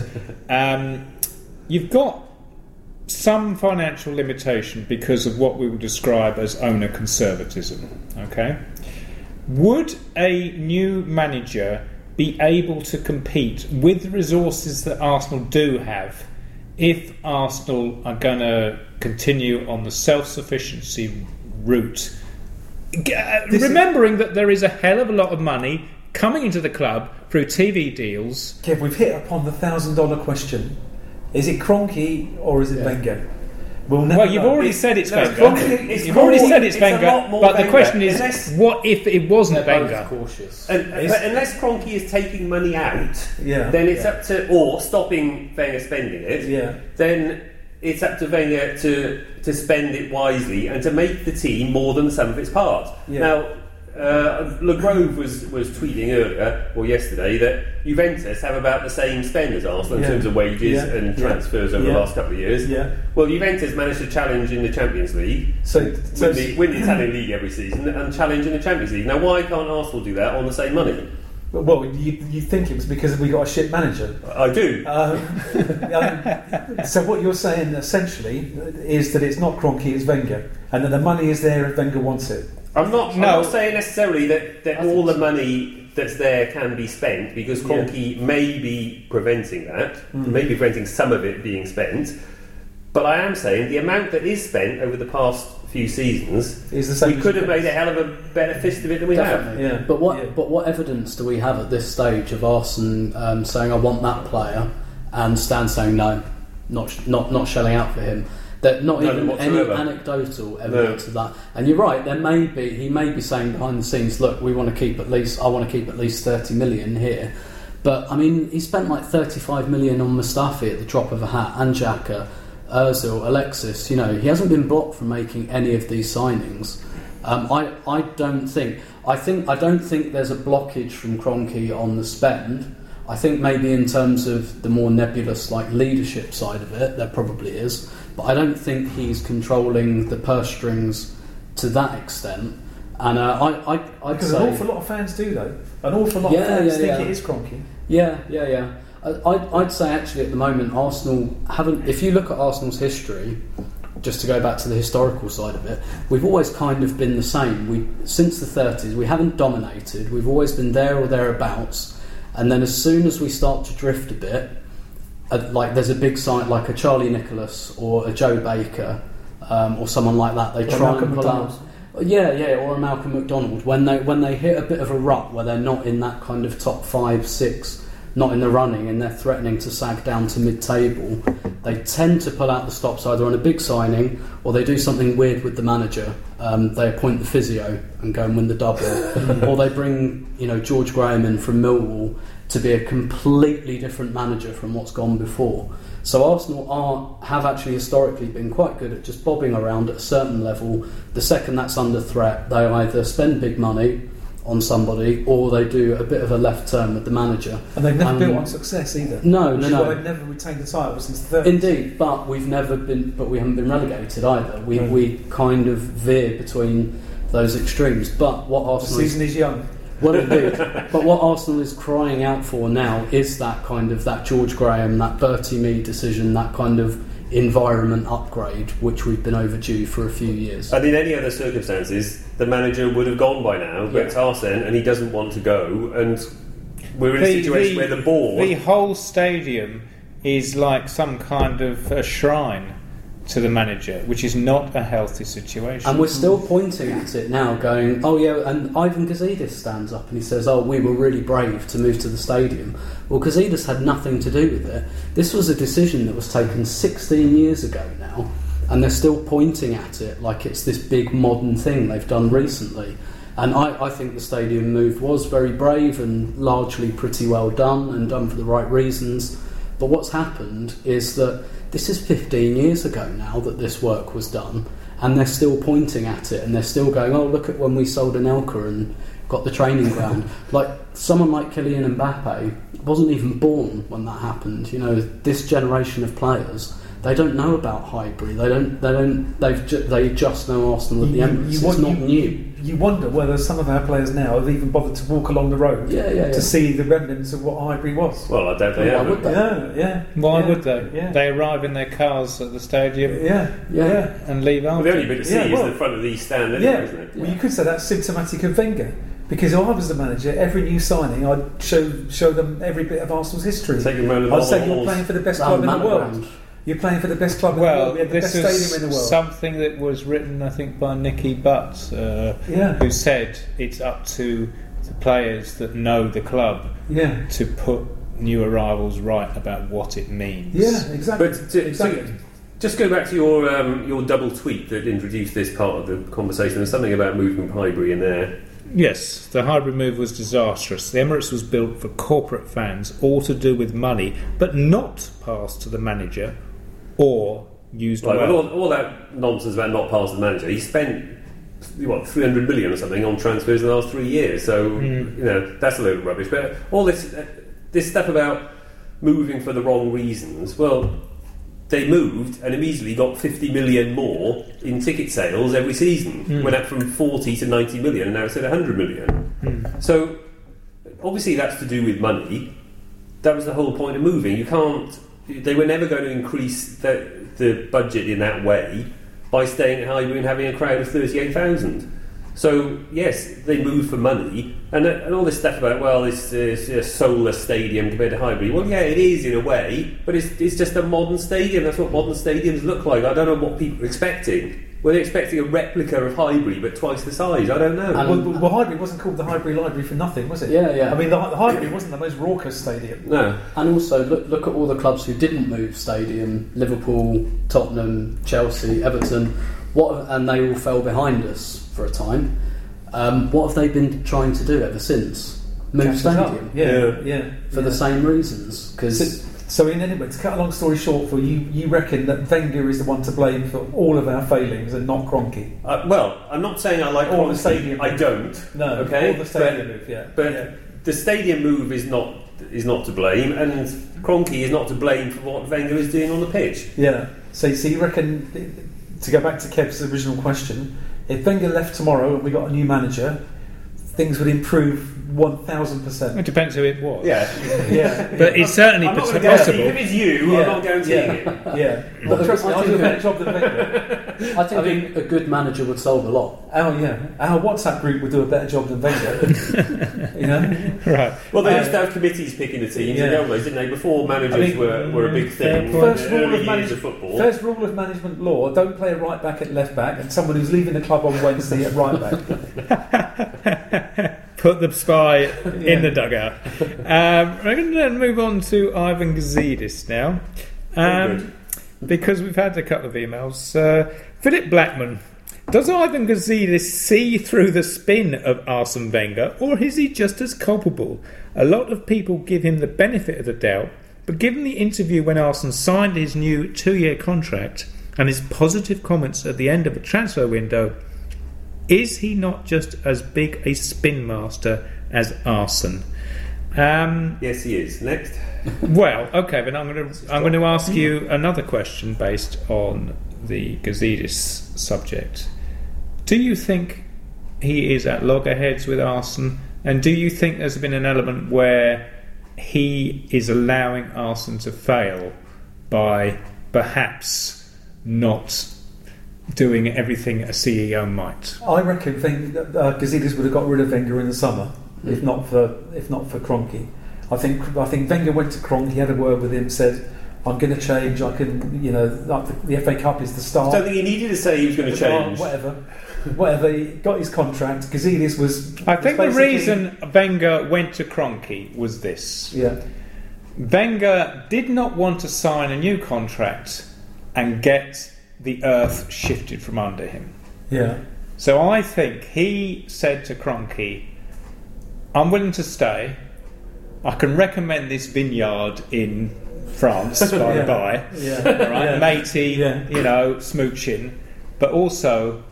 you've got some financial limitation because of what we would describe as owner conservatism. Okay, would a new manager be able to compete with the resources that Arsenal do have if Arsenal are going to continue on the self-sufficiency route? Remembering that there is a hell of a lot of money coming into the club through TV deals. Kev, we've hit upon the $1,000 question. Is it Kroenke or is it Wenger? You've already said it's Wenger. You've already said it's Wenger, but the question is, what if it wasn't Wenger? Cautious. But unless Kroenke is taking money out, then it's up to, or stopping Wenger spending it, then it's up to Wenger to spend it wisely and to make the team more than the sum of its parts. Now, Le Grove was tweeting earlier or yesterday that Juventus have about the same spend as Arsenal in terms of wages and transfers over the last couple of years. Well, Juventus managed to challenge in the Champions League, win the Italian league every season, and challenge in the Champions League. Now, why can't Arsenal do that on the same money? Well, you think it was because we got a shit manager? I do. So what you're saying essentially is that it's not Kroenke, it's Wenger, and that the money is there if Wenger wants it. I'm not saying necessarily that all the money that's there can be spent, because Kroenke may be preventing that, may be preventing some of it being spent. But I am saying the amount that is spent over the past few seasons, is the same. We could have made a hell of a better fist of it than we have. Yeah. But what evidence do we have at this stage of Arsene saying I want that player, and Stan saying no, not shelling out for him? That not even any anecdotal evidence of that. And you're right, he may be saying behind the scenes, look, I want to keep at least 30 million here. But I mean, he spent like 35 million on Mustafi at the drop of a hat, and Xhaka, Ozil, Alexis. He hasn't been blocked from making any of these signings. I don't think there's a blockage from Kroenke on the spend. I think maybe in terms of the more nebulous leadership side of it, there probably is. But I don't think he's controlling the purse strings to that extent. And I'd say an awful lot of fans do, though. An awful lot of fans think it is Kroenke. Yeah. I'd say actually at the moment Arsenal haven't. If you look at Arsenal's history, just to go back to the historical side of it, we've always kind of been the same. Since the 30s, we haven't dominated. We've always been there or thereabouts. And then as soon as we start to drift a bit, there's a big sign like a Charlie Nicholas or a Joe Baker or someone like that. They try and pull out. Yeah, or a Malcolm McDonald when they hit a bit of a rut where they're not in that kind of top 5, 6 not in the running and they're threatening to sag down to mid-table, they tend to pull out the stops either on a big signing or they do something weird with the manager. They appoint the physio and go and win the double, or they bring George Graham in from Millwall to be a completely different manager from what's gone before. So Arsenal have actually historically been quite good at just bobbing around at a certain level. The second that's under threat, they either spend big money on somebody or they do a bit of a left turn with the manager. And they've never built on success either. No. They've never retained the title since the 30s. Indeed, but we haven't been relegated either. We kind of veer between those extremes. But what Arsenal the season is young. Well, indeed. But what Arsenal is crying out for now is that George Graham, that Bertie Mee decision, that kind of environment upgrade, which we've been overdue for a few years. And in any other circumstances, the manager would have gone by now, but it's Arsene and he doesn't want to go, and we're in a situation where the board... The whole stadium is like some kind of a shrine to the manager, which is not a healthy situation. And we're still pointing at it now, going, oh yeah, and Ivan Gazidis stands up and he says, oh, we were really brave to move to the stadium. Well, Gazidis had nothing to do with it. This was a decision that was taken 16 years ago now, and they're still pointing at it like it's this big modern thing they've done recently. And I think the stadium move was very brave and largely pretty well done and done for the right reasons. But what's happened is that this is 15 years ago now that this work was done, and they're still pointing at it and they're still going, oh, look at when we sold Anelka and got the training ground. Like someone like Kylian Mbappe wasn't even born when that happened. This generation of players, they don't know about Highbury. They just know Arsenal at the Emirates. It's not new. You wonder whether some of our players now have even bothered to walk along the road to see the remnants of what Highbury was. Well, I doubt they have. Would they? Why would they? Yeah. They arrive in their cars at the stadium and leave after. Well, the only bit to see is the front of the East Stand anyway, isn't it? Well, you could say that's symptomatic of Wenger. Because if I was the manager, every new signing, I'd show them every bit of Arsenal's history. Take them around the I'd say you're playing for the best club in the world. You're playing for the best club in the world. We have the best stadium in the world. Something that was written, I think, by Nicky Butt, who said it's up to the players that know the club to put new arrivals right about what it means. Yeah, exactly. But exactly. Just go back to your double tweet that introduced this part of the conversation. There's something about moving Highbury in there. Yes, the Highbury move was disastrous. The Emirates was built for corporate fans, all to do with money, but not passed to the manager or used well. All that nonsense about not passing the manager. He spent 300 million or something on transfers in the last 3 years. So that's a load of rubbish. But all this stuff about moving for the wrong reasons. Well, they moved and immediately got 50 million more in ticket sales every season. Went up from 40 to 90 million, and now it's at 100 million. So obviously that's to do with money. That was the whole point of moving. They were never going to increase the budget in that way by staying at Highbury and having a crowd of 38,000. So yes, they moved for money, and all this stuff about it's a soulless stadium compared to Highbury. Well, yeah, it is in a way, but it's just a modern stadium. That's what modern stadiums look like. I don't know what people are expecting. Were they expecting a replica of Highbury but twice the size? I don't know. Well, Highbury wasn't called the Highbury Library for nothing, was it? Yeah. I mean, the Highbury wasn't the most raucous stadium. No. And also, look at all the clubs who didn't move stadium: Liverpool, Tottenham, Chelsea, Everton. And they all fell behind us for a time. What have they been trying to do ever since? Move stadium? Yeah. For the same reasons. So anyway, to cut a long story short, for you reckon that Wenger is the one to blame for all of our failings and not Kroenke? Well, I'm not saying I like all Kroenke. The stadium. I don't. No. Okay. All the stadium move. But the stadium move is not to blame, and Kroenke is not to blame for what Wenger is doing on the pitch. Yeah. So you reckon, to go back to Kev's original question, if Wenger left tomorrow and we got a new manager, things would improve 1,000%. It depends who it was. Yeah. But it's certainly possible. If it's you, I'm not guaranteeing it. Yeah. Well, trust me, I'll do a better job than Wenger. I think a good manager would solve a lot. Our WhatsApp group would do a better job than Wenger. Right. Well, they used to have committees picking the teams in the old days, didn't they? Before managers were a big thing. First rule of management law: don't play a right back at left back, and someone who's leaving the club on Wednesday at right back. put the spy in the dugout. We're going to move on to Ivan Gazidis now, because we've had a couple of emails. Philip Blackman. Does Ivan Gazidis see through the spin of Arsene Wenger, or is he just as culpable? A lot of people give him the benefit of the doubt, but given the interview when Arsene signed his new 2-year contract and his positive comments at the end of the transfer window, is he not just as big a spin master as Arsene? Yes, he is. Next. Well, okay, but I'm going to ask you another question based on the Gazidis subject. Do you think he is at loggerheads with Arsene, and do you think there's been an element where he is allowing Arsene to fail by perhaps not doing everything a CEO might? I reckon Gazidis would have got rid of Wenger in the summer, if not for Kroenke. I think Wenger went to Kroenke, he had a word with him, said, I'm going to change. I can, like the FA Cup is the start. I don't think he needed to say he was going to change. Whatever. He got his contract. Gazidis was. I think the reason Wenger went to Kroenke was this. Yeah. Wenger did not want to sign a new contract and get the earth shifted from under him. Yeah. So I think he said to Kroenke, I'm willing to stay. I can recommend this vineyard in France, by the by. Right? Matey, smooching. But also,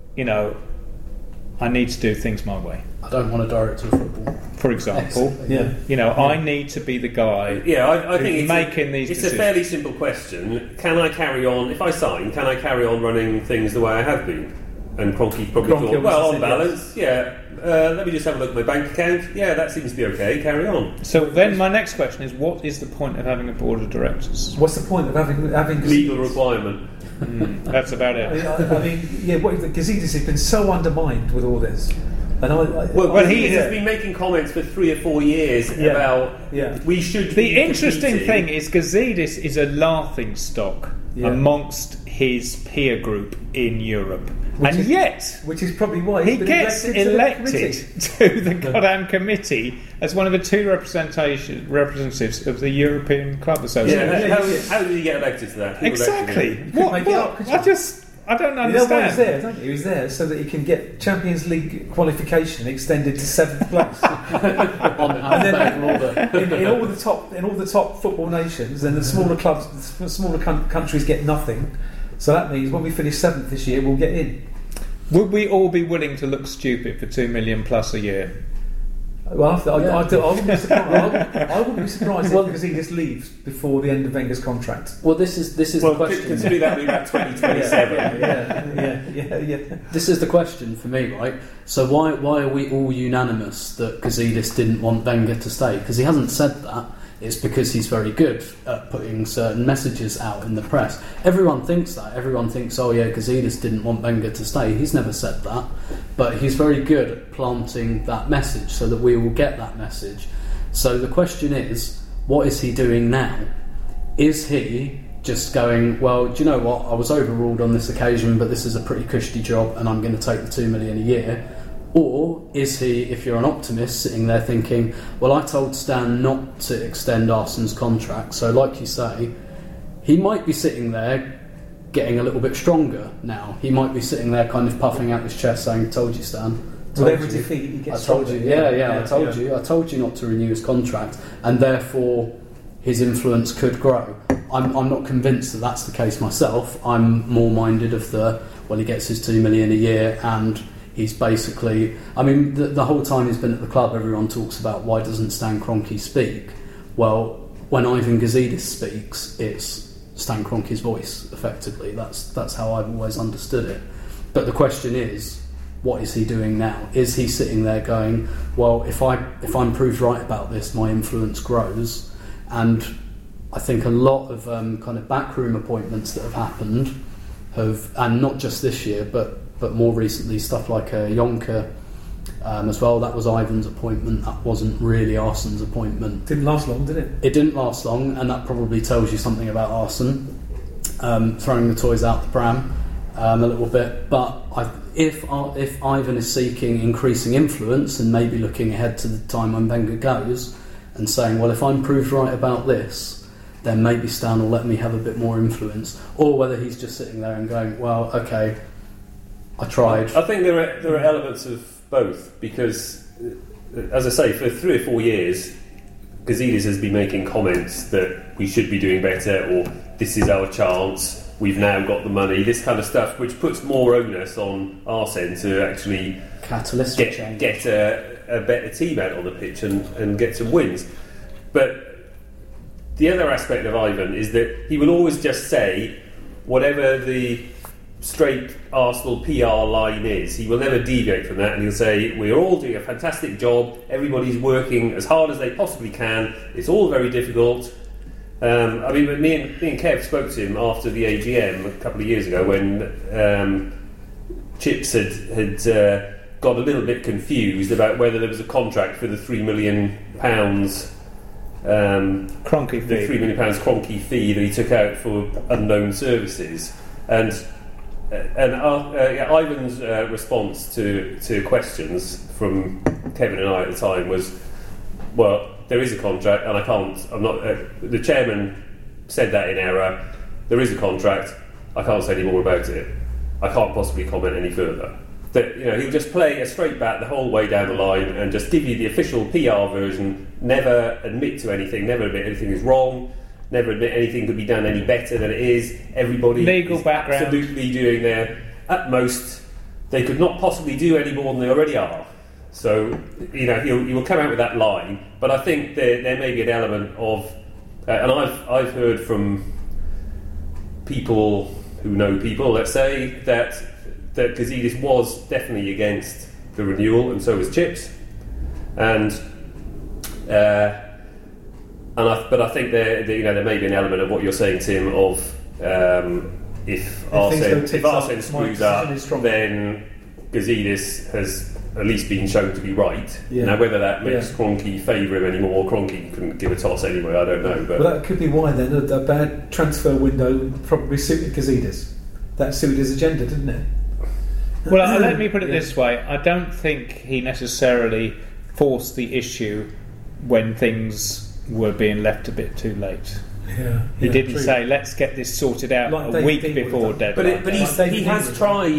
I need to do things my way. I don't want a director of football, for example. I need to be I think it's making these decisions. It's a fairly simple question. Can I carry on, if I sign, can I carry on running things the way I have been? And Kroenke probably thought, well, on balance, let me just have a look at my bank account. Yeah, that seems to be okay, carry on. So then my next question is, what is the point of having a board of directors? What's the point of having legal requirement? That's about it. Gazidis has been so undermined with all this. And he has been making comments for 3 or 4 years about we should. The interesting thing is Gazidis is a laughing stock amongst his peer group in Europe, which is probably why he gets elected to the goddamn committee as one of the 2 representatives of the European Club Association. How did he get elected to that? Exactly. I don't understand. You know why he was there, don't you? He was there so that he can get Champions League qualification extended to 7th place. And then in all the top football nations, and the smaller clubs, the smaller countries get nothing. So that means when we finish 7th this year, we'll get in. Would we all be willing to look stupid for $2 million plus a year? Well, I wouldn't be surprised. I wouldn't be surprised if he just leaves before the end of Wenger's contract. Well, this is the question. Consider that being about 2027. Yeah. This is the question for me, right? So why are we all unanimous that Gazidis didn't want Wenger to stay? Because he hasn't said that. It's because he's very good at putting certain messages out in the press. Everyone thinks that. Everyone thinks, Gazidis didn't want Wenger to stay. He's never said that. But he's very good at planting that message so that we will get that message. So the question is, what is he doing now? Is he just going, well, do you know what? I was overruled on this occasion, but this is a pretty cushy job and I'm going to take the $2 million a year? Or is he, if you're an optimist, sitting there thinking, well, I told Stan not to extend Arsene's contract, so like you say, he might be sitting there getting a little bit stronger now. He might be sitting there kind of puffing out his chest saying, told you, Stan. With every defeat, he gets stronger. I told you not to renew his contract, and therefore his influence could grow. I'm not convinced that that's the case myself. I'm more minded of he gets his $2 million a year and he's basically... I mean, the whole time he's been at the club, everyone talks about why doesn't Stan Kroenke speak? Well, when Ivan Gazidis speaks, it's Stan Kroenke's voice, effectively. That's how I've always understood it. But the question is, what is he doing now? Is he sitting there going, well, if I'm proved right about this, my influence grows? And I think a lot of kind of backroom appointments that have happened and not just this year, but more recently, stuff like Jonker as well. That was Ivan's appointment. That wasn't really Arsene's appointment. Didn't last long, did it? It didn't last long, and that probably tells you something about Arsene, throwing the toys out the pram a little bit. But if Ivan is seeking increasing influence and maybe looking ahead to the time when Wenger goes and saying, well, if I'm proved right about this, then maybe Stan will let me have a bit more influence, or whether he's just sitting there and going, well, okay, I tried. I think there are elements of both, because, as I say, for 3 or 4 years, Gazidis has been making comments that we should be doing better, or this is our chance, we've now got the money, this kind of stuff, which puts more onus on Arsene to actually get a better team out on the pitch and get some wins. But the other aspect of Ivan is that he will always just say whatever the straight Arsenal PR line is. He will never deviate from that, and he'll say, we're all doing a fantastic job, everybody's working as hard as they possibly can, it's all very difficult. I mean, me and Kev spoke to him after the AGM a couple of years ago when Chips had got a little bit confused about whether there was a contract for the £3 million Kroenke fee. The £3 million Kroenke fee that he took out for unknown services, and Ivan's response to questions from Kevin and I at the time was, well, there is a contract, and I'm not. The chairman said that in error. There is a contract. I can't say any more about it. I can't possibly comment any further. That, he'll just play a straight bat the whole way down the line and just give you the official PR version. Never admit to anything. Never admit anything is wrong. Never admit anything could be done any better than it is. Everybody legal is background. Absolutely doing their utmost. They could not possibly do any more than they already are. So, he will come out with that line, but I think there may be an element of, and I've heard from people who know people, let's say, that Gazidis was definitely against the renewal, and so was Chips, but I think there may be an element of what you're saying, Tim, of if Arsene screws up, then Gazidis has at least been shown to be right. Yeah. Now, whether that makes Kroenke favour him anymore, or Kroenke couldn't give a toss anyway, I don't know. But that could be why then a bad transfer window probably suited Gazidis. That suited his agenda, didn't it? Well, let me put it this way. I don't think he necessarily forced the issue when things were being left a bit too late. He didn't say, let's get this sorted out a week before deadline. But he has tried,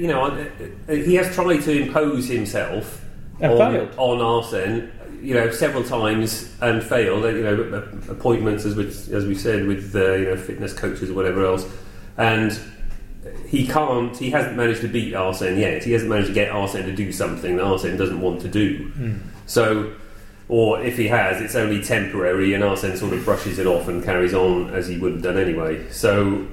he has tried to impose himself on Arsene, several times and failed. Appointments, as we said, with fitness coaches or whatever else, and he hasn't managed to beat Arsene yet. He hasn't managed to get Arsene to do something that Arsene doesn't want to do. So, or if he has, it's only temporary, and Arsene sort of brushes it off and carries on as he would have done anyway. So,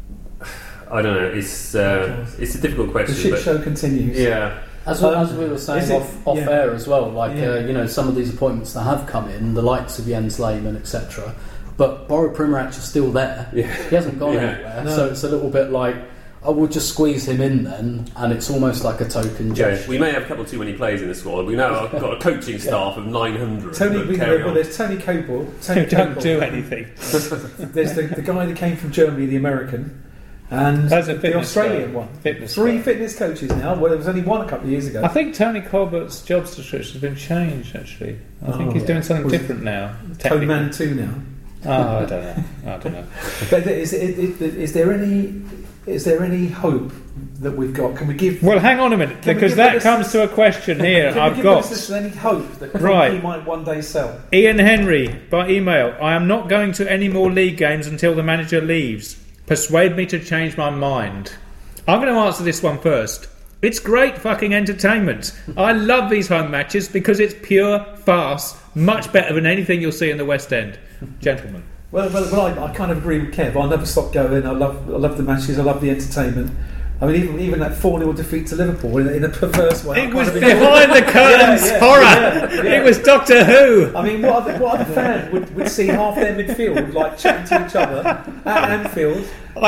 I don't know. It's a difficult question. The shit show continues. Yeah. As we were saying off air as well, some of these appointments that have come in, the likes of Jens Lehmann, etc. But Boro Primorac is still there. Yeah. He hasn't gone anywhere. No. So it's a little bit like, I will just squeeze him in then, and it's almost like a token gesture. We may have a couple too many players in the squad. We now have got a coaching staff of 900. There's Tony Coble. Don't do anything. There's the guy that came from Germany, the American, and the Australian one. Three fitness coaches now. Well, there was only one a couple of years ago. I think Tony Colbert's job description has been changed, actually. I think he's doing something different now. Co-man 2 now. Oh, I don't know. But is there any hope that we've got? Can we give? Well, hang on a minute, because that comes to a question here. Is there any hope that Kroenke might one day sell? Ian Henry by email. I am not going to any more league games until the manager leaves. Persuade me to change my mind. I'm going to answer this one first. It's great fucking entertainment. I love these home matches because it's pure farce, much better than anything you'll see in the West End. Gentlemen. Well, I kind of agree with Kev. I'll never stop going. I love the matches. I love the entertainment. I mean, even that 4-0 defeat to Liverpool in a perverse way. It was behind the curtains horror. Yeah. It was Doctor Who. I mean, what other fan would see half their midfield like chatting to each other at Anfield?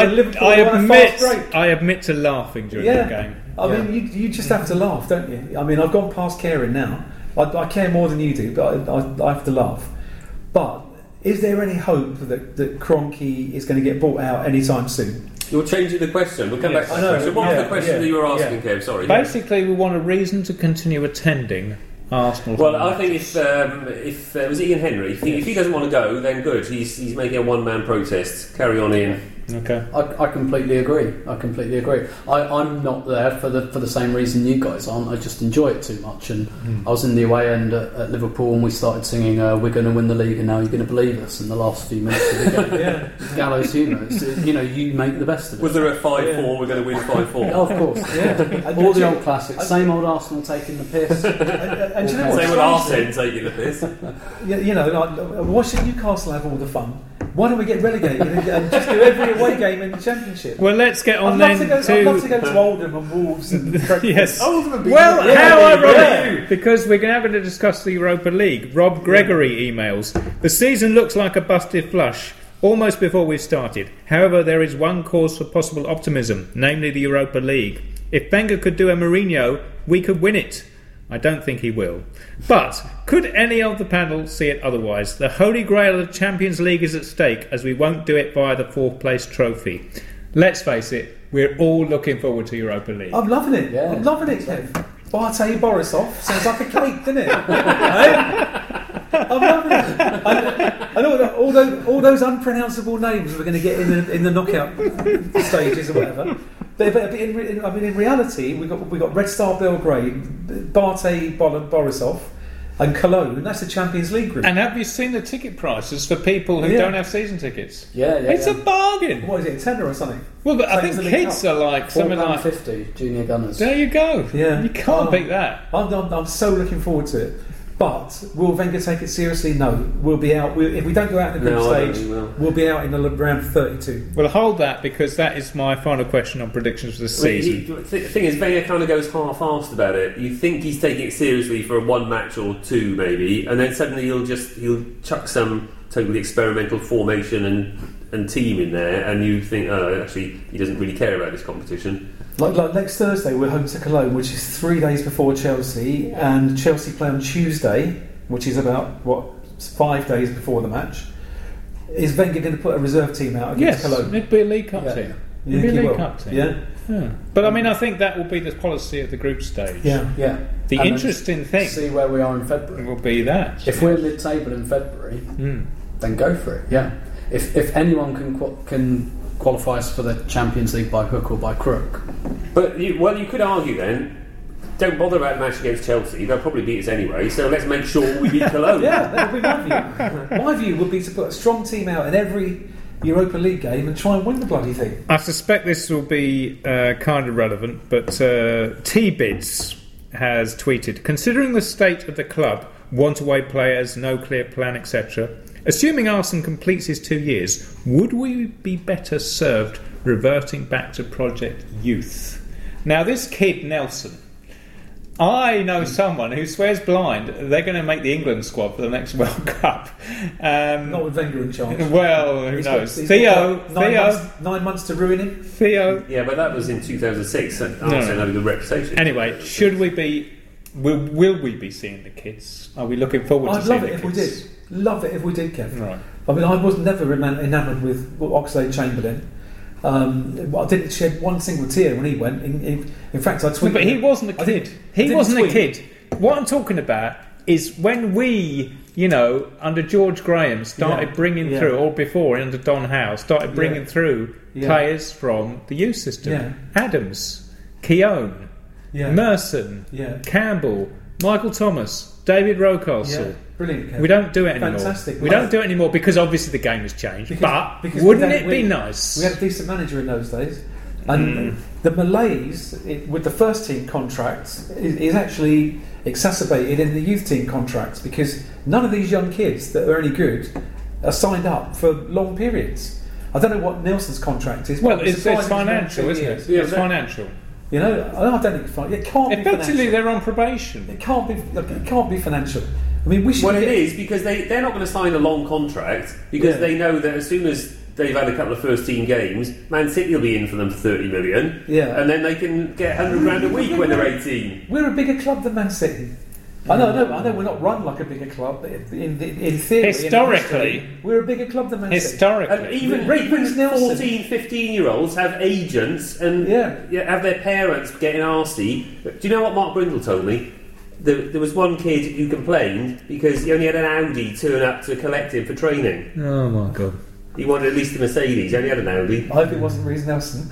I admit to laughing during the game. I mean, you just have to laugh, don't you? I mean, I've gone past caring now. I care more than you do, but I have to laugh. But is there any hope that Kroenke is going to get bought out anytime soon? You're changing the question. We'll come Yes. back to the question. What was the question that you were asking, yeah. Kev? Sorry. Basically, we want a reason to continue attending Arsenal. Well, I think if was it Ian Henry? If he doesn't want to go, then good. He's making a one-man protest. Carry on, Ian. Okay. I completely agree. I'm not there for the same reason you guys aren't. I just enjoy it too much. And I was in the away end at Liverpool, and we started singing "We're going to win the league, and now you're going to believe us." In the last few minutes of the game, gallows humour. You make the best of it. Was there a 5-4? We're going to win 5-4. Oh, of course. Yeah. All the old classics. Same old Arsenal taking the piss. And do you know what's Same with crazy? Arsene taking the piss. Why should Newcastle have all the fun? Why don't we get relegated and just do every away game in the Championship? Well, let's get on I'd then love to go to Oldham and Wolves and Yes. Oldham would be Well, great. how Yeah, ironic! yeah. Because we're going to discuss the Europa League. Rob Gregory emails: the season looks like a busted flush almost before we've started. However, there is one cause for possible optimism, namely the Europa League. If Wenger could do a Mourinho, we could win it. I don't think he will. But could any of the panel see it otherwise? The holy grail of the Champions League is at stake, as we won't do it via the fourth place trophy. Let's face it, we're all looking forward to Europa League. I'm loving it. Yeah. I'm loving it, Kev. Bartei Borisov sounds like a cake, doesn't it? I'm loving it. I know all those unpronounceable names we're going to get in the knockout stages or whatever. But in reality, we got Red Star Belgrade, Bartei Borisov, and Cologne. That's the Champions League group. And have you seen the ticket prices for people who Yeah. don't have season tickets? Yeah. It's a bargain. What is it, a tenner or something? Well, but I Same think as the League kids Cup. are like something like. £4.50 junior gunners. There you go. Yeah. You can't Oh. beat that. I'm so looking forward to it. But will Wenger take it seriously? No. We'll be out. If we don't go out in the group No, I don't stage, think we will. we'll be out in the round 32. Well, hold that, because that is my final question on predictions for the season. The thing is, Wenger kind of goes half-assed about it. You think he's taking it seriously for one match or two, maybe, and then suddenly he'll chuck some totally experimental formation and team in there, and you think, oh, actually, he doesn't really care about this competition. Like next Thursday, we're home to Cologne, which is 3 days before Chelsea, and Chelsea play on Tuesday, which is about 5 days before the match. Is Wenger going to put a reserve team out against Yes, Cologne? it'd be a League Cup Yeah. team. You It'd think be a he League will? Cup team. Yeah, But I mean, I think that will be the policy at the group stage. yeah. Yeah. The And then interesting thing See where we are in February. will be that. If we're mid-table in February, then go for it. Yeah. If anyone can qualify us for the Champions League by hook or by crook, But you could argue then, don't bother about the match against Chelsea. They'll probably beat us anyway. So let's make sure we beat Cologne. Yeah, that would be my view. My view would be to put a strong team out in every Europa League game and try and win the bloody thing. I suspect this will be kind of relevant, but T-Bids has tweeted, considering the state of the club, want away players, no clear plan, etc., assuming Arsene completes his 2 years, would we be better served reverting back to Project Youth? Now, this kid, Nelson, I know someone who swears blind they're going to make the England squad for the next World Cup. Not with Wenger in charge. Well, who He's knows? got Theo, 9 months to ruin him. Theo. Yeah, but that was in 2006. And Arsene had a good reputation. Anyway, should we be? Will we be seeing the kids? Are we looking forward to I'd seeing love the it if we kids? did. Love it if we did, Kev. Right. I mean, I was never enamoured with Oxlade-Chamberlain. I didn't shed one single tear when he went. In fact, I tweeted. But he wasn't a I kid. didn't- I He didn't wasn't tweet. a kid. What I'm talking about is when we, under George Graham, started Yeah, bringing yeah. through, or before under Don Howe, started bringing Yeah. through Yeah. players from the youth system. Yeah. Adams, Keown, Yeah. Merson, Yeah. Campbell, Michael Thomas, David Rocastle. Yeah. Brilliant, Kev. We don't do it anymore. Fantastic. We don't do it anymore because obviously the game has changed. Because we wouldn't don't it be win. nice? We had a decent manager in those days. And the malaise with the first team contracts is actually exacerbated in the youth team contracts because none of these young kids that are any good are signed up for long periods. I don't know what Nelson's contract is. Well, but it's surprising financial, it's isn't not it? 2 years. It's financial. You know, I don't think it's financial. It can't be Effectively, financial. they're on probation. It can't be. Look, it can't be financial. I mean, we should. Well, it get- is because they're not going to sign a long contract because Yeah. they know that as soon as they've had a couple of first team games, Man City will be in for them for 30 million. Yeah. And then they can get 100 grand a week when they're 18. We're a bigger club than Man City. I know. We're not run like a bigger club, but in theory, historically, in history, we're a bigger club than Man City. Historically, And even Reece Nelson. 14, 15-year-olds have agents and have their parents getting arsey. Do you know what Mark Brindle told me? There was one kid who complained because he only had an Audi turn up to collect him for training. Oh my God. He wanted at least a Mercedes. He only had an Audi. I hope it wasn't Reece Nelson.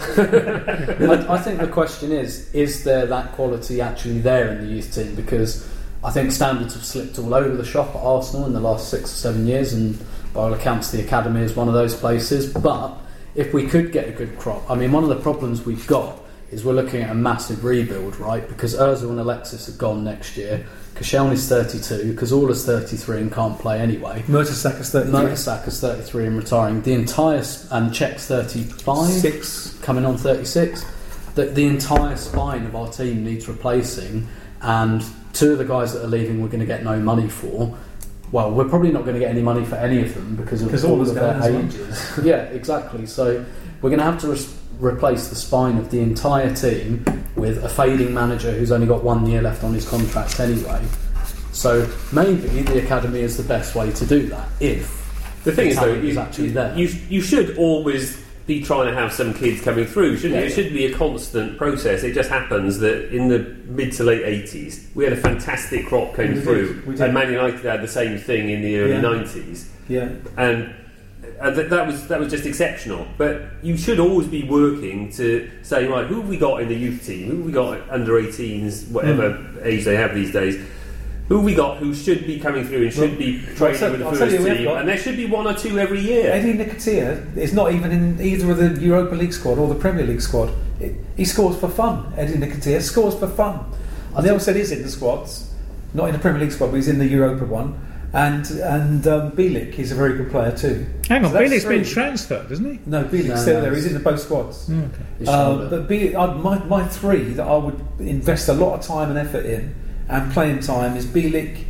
I think the question is there that quality actually there in the youth team? Because I think standards have slipped all over the shop at Arsenal in the last 6 or 7 years, and by all accounts the academy is one of those places. But if we could get a good crop, I mean, one of the problems we've got is we're looking at a massive rebuild, right? Because Ozil and Alexis are gone next year. Koscielny's 32, Cazorla's 33 and can't play anyway. Mertesacker 33. Mertesacker's 33 and retiring. The entire and Czech's 35, 6 coming on 36. The entire spine of our team needs replacing, and 2 of the guys that are leaving we're going to get no money for. Well, we're probably not going to get any money for any of them because of all of their ages. Yeah, exactly. So we're going to have to replace the spine of the entire team with a fading manager who's only got 1 year left on his contract anyway. So maybe the academy is the best way to do that if The thing is, though, you should always be trying to have some kids coming through, shouldn't you? It should be a constant process. It just happens that in the mid to late 80s, we had a fantastic crop came through, and Man United had the same thing in the early 90s. Yeah, and that was just exceptional. But you should always be working to say, right, who have we got in the youth team? Who have we got under 18s, whatever age they have these days? Who have we got who should be coming through and should be training with the first team? And there should be 1 or 2 every year. Eddie Nketiah is not even in either of the Europa League squad or the Premier League squad. He scores for fun. Eddie Nketiah scores for fun. Nelson is in the squads, not in the Premier League squad, but he's in the Europa one. And Bielik is a very good player too. Hang on, Bielik's been transferred, isn't he? No, Bielik's still there. He's in the both squads. Okay. But Bielik, my 3 that I would invest a lot of time and effort in and playing time is Bielik,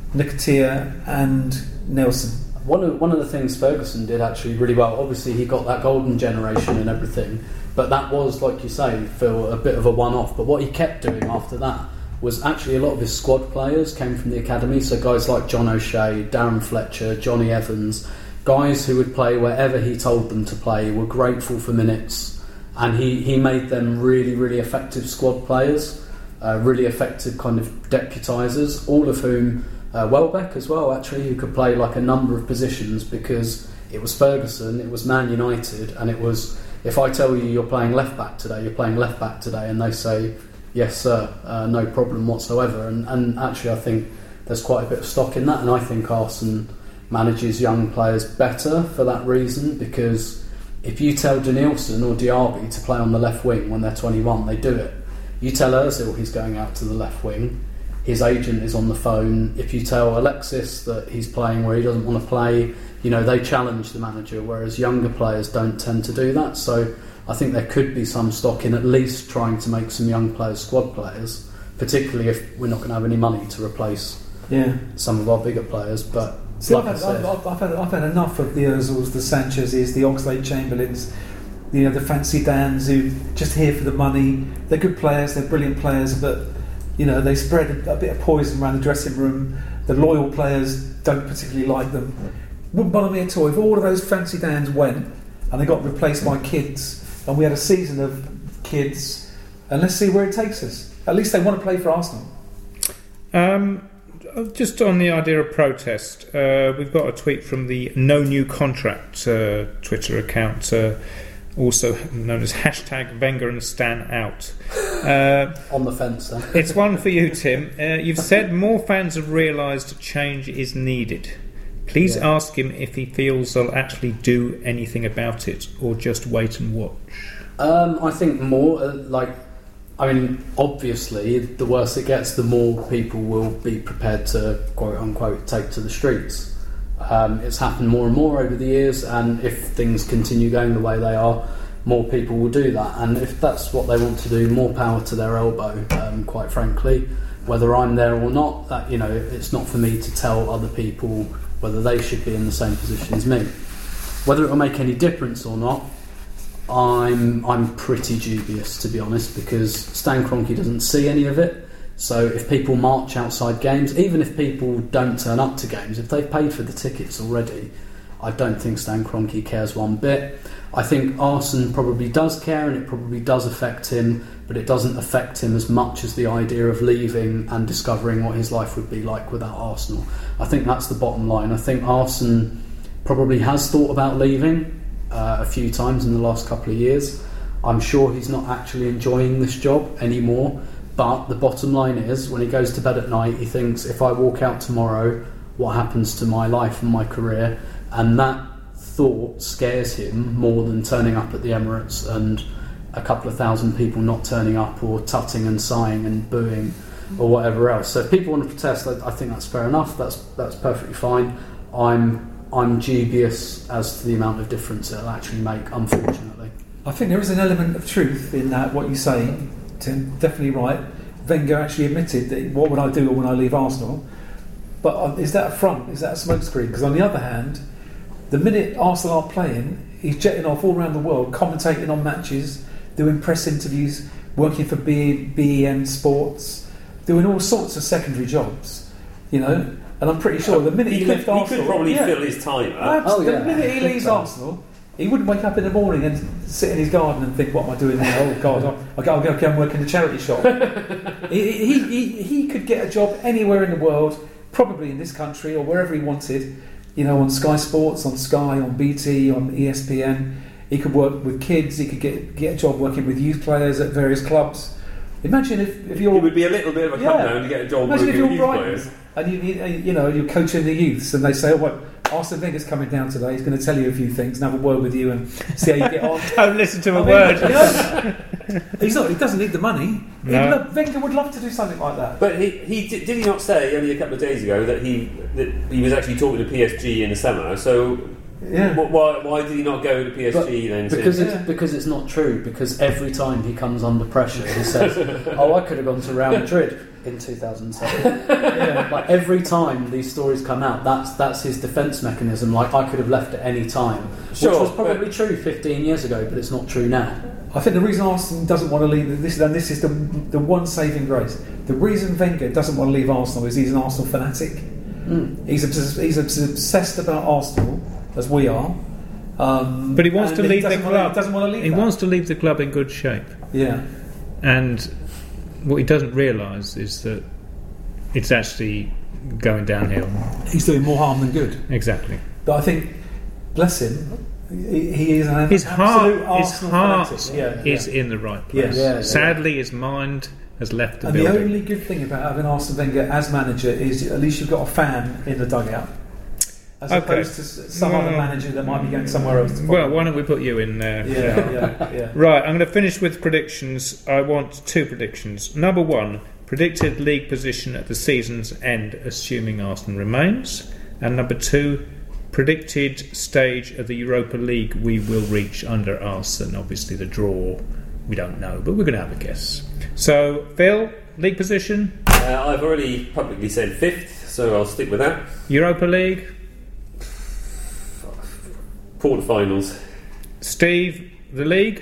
Nketiah and Nelson. One of the things Ferguson did actually really well, obviously he got that golden generation and everything, but that was, like you say, Phil, a bit of a one-off. But what he kept doing after that was actually a lot of his squad players came from the academy, so guys like John O'Shea, Darren Fletcher, Johnny Evans, guys who would play wherever he told them to play, were grateful for minutes, and he made them really, really effective squad players, really effective kind of deputisers, all of whom, Welbeck as well actually, who could play like a number of positions, because it was Ferguson, it was Man United, and it was, if I tell you you're playing left back today, you're playing left back today, and they say, yes sir, no problem whatsoever. And actually I think there's quite a bit of stock in that, and I think Arsene manages young players better for that reason, because if you tell Danielson or Diaby to play on the left wing when they're 21, they do it. You tell Ozil he's going out to the left wing, his agent is on the phone. If you tell Alexis that he's playing where he doesn't want to play, you know, they challenge the manager, whereas younger players don't tend to do that. So I think there could be some stock in at least trying to make some young players squad players, particularly if we're not going to have any money to replace some of our bigger players. But see, I've had enough of the Ozils, the Sanchez's, the Oxlade-Chamberlains, the fancy Dans who just here for the money. They're good players, they're brilliant players, but they spread a bit of poison around the dressing room. The loyal players don't particularly like them. Wouldn't bother me at all if all of those fancy Dans went and they got replaced by kids, and we had a season of kids, and let's see where it takes us. At least they want to play for Arsenal. Just on the idea of protest, we've got a tweet from the No New Contract Twitter account, also known as #Wenger and Stan Out. On the fence then. It's one for you, Tim. You've said more fans have realised change is needed. Please ask him if he feels they'll actually do anything about it or just wait and watch. I think more, obviously, the worse it gets, the more people will be prepared to, quote unquote, take to the streets. It's happened more and more over the years, and if things continue going the way they are, more people will do that. And if that's what they want to do, more power to their elbow, quite frankly. Whether I'm there or not, that it's not for me to tell other people whether they should be in the same position as me. Whether it will make any difference or not, I'm pretty dubious, to be honest, because Stan Kroenke doesn't see any of it. So if people march outside games, even if people don't turn up to games, if they've paid for the tickets already, I don't think Stan Kroenke cares one bit. I think Arsene probably does care, and it probably does affect him, but it doesn't affect him as much as the idea of leaving and discovering what his life would be like without Arsenal. I think that's the bottom line. I think Arsene probably has thought about leaving a few times in the last couple of years. I'm sure he's not actually enjoying this job anymore, but the bottom line is, when he goes to bed at night, he thinks, if I walk out tomorrow, what happens to my life and my career? And that thought scares him more than turning up at the Emirates and a couple of thousand people not turning up, or tutting and sighing and booing or whatever else. So if people want to protest, I think that's fair enough. That's perfectly fine. I'm dubious as to the amount of difference it'll actually make, unfortunately. I think there is an element of truth in that, what you say, Tim, definitely right. Wenger actually admitted that, what would I do when I leave Arsenal? But is that a front? Is that a smokescreen? Because on the other hand, the minute Arsenal are playing, he's jetting off all around the world, commentating on matches, doing press interviews, working for BEN Sports, doing all sorts of secondary jobs, you know. And I'm pretty sure the minute he left Arsenal... He could probably fill his time up. The minute he leaves Arsenal, he wouldn't wake up in the morning and sit in his garden and think, what am I doing now? Oh, God, I've got to go and work in a charity shop. he could get a job anywhere in the world, probably in this country or wherever he wanted, you know, on Sky Sports, on Sky, on BT, on ESPN. He could work with kids, he could get a job working with youth players at various clubs. Imagine if you're... It would be a little bit of a come down to get a job working with youth players. And you're coaching the youths, and they say, "Oh, well, Arsene Wenger's coming down today. He's going to tell you a few things, and have a word with you, and see how you get on." Don't listen to a word. He doesn't need the money. No. Wenger would love to do something like that. But did he not say only a couple of days ago that he was actually talking to PSG in the summer? So yeah. Why did he not go to PSG then? Because it's not true. Because every time he comes under pressure, he says, "Oh, I could have gone to Real Madrid in 2007." Yeah. Like every time these stories come out, that's his defence mechanism. Like, I could have left at any time, sure, which was probably true 15 years ago, but it's not true now. I think the reason Arsenal doesn't want to leave, this is the one saving grace. The reason Wenger doesn't want to leave Arsenal is he's an Arsenal fanatic. He's obsessed about Arsenal, as we are. But he wants to leave the club. Doesn't want to leave. He wants to leave the club in good shape. Yeah. And what he doesn't realise is that it's actually going downhill. He's doing more harm than good. Exactly. But I think, bless him, he is an his absolute heart fanatic. is in the right place. Yes. Sadly, his mind has left the and building. the only good thing about having Arsene Wenger as manager is at least you've got a fan in the dugout, as opposed to some other manager that might be going somewhere else. Well, why don't we put you in there? Yeah. Right, I'm going to finish with predictions. I want two predictions. Number one, predicted league position at the season's end, assuming Arsenal remains. And number two, predicted stage of the Europa League we will reach under Arsene. Obviously, the draw, we don't know, but we're going to have a guess. So, Phil, league position? I've already publicly said 5th, so I'll stick with that. Europa League? Quarterfinals. Steve, the league?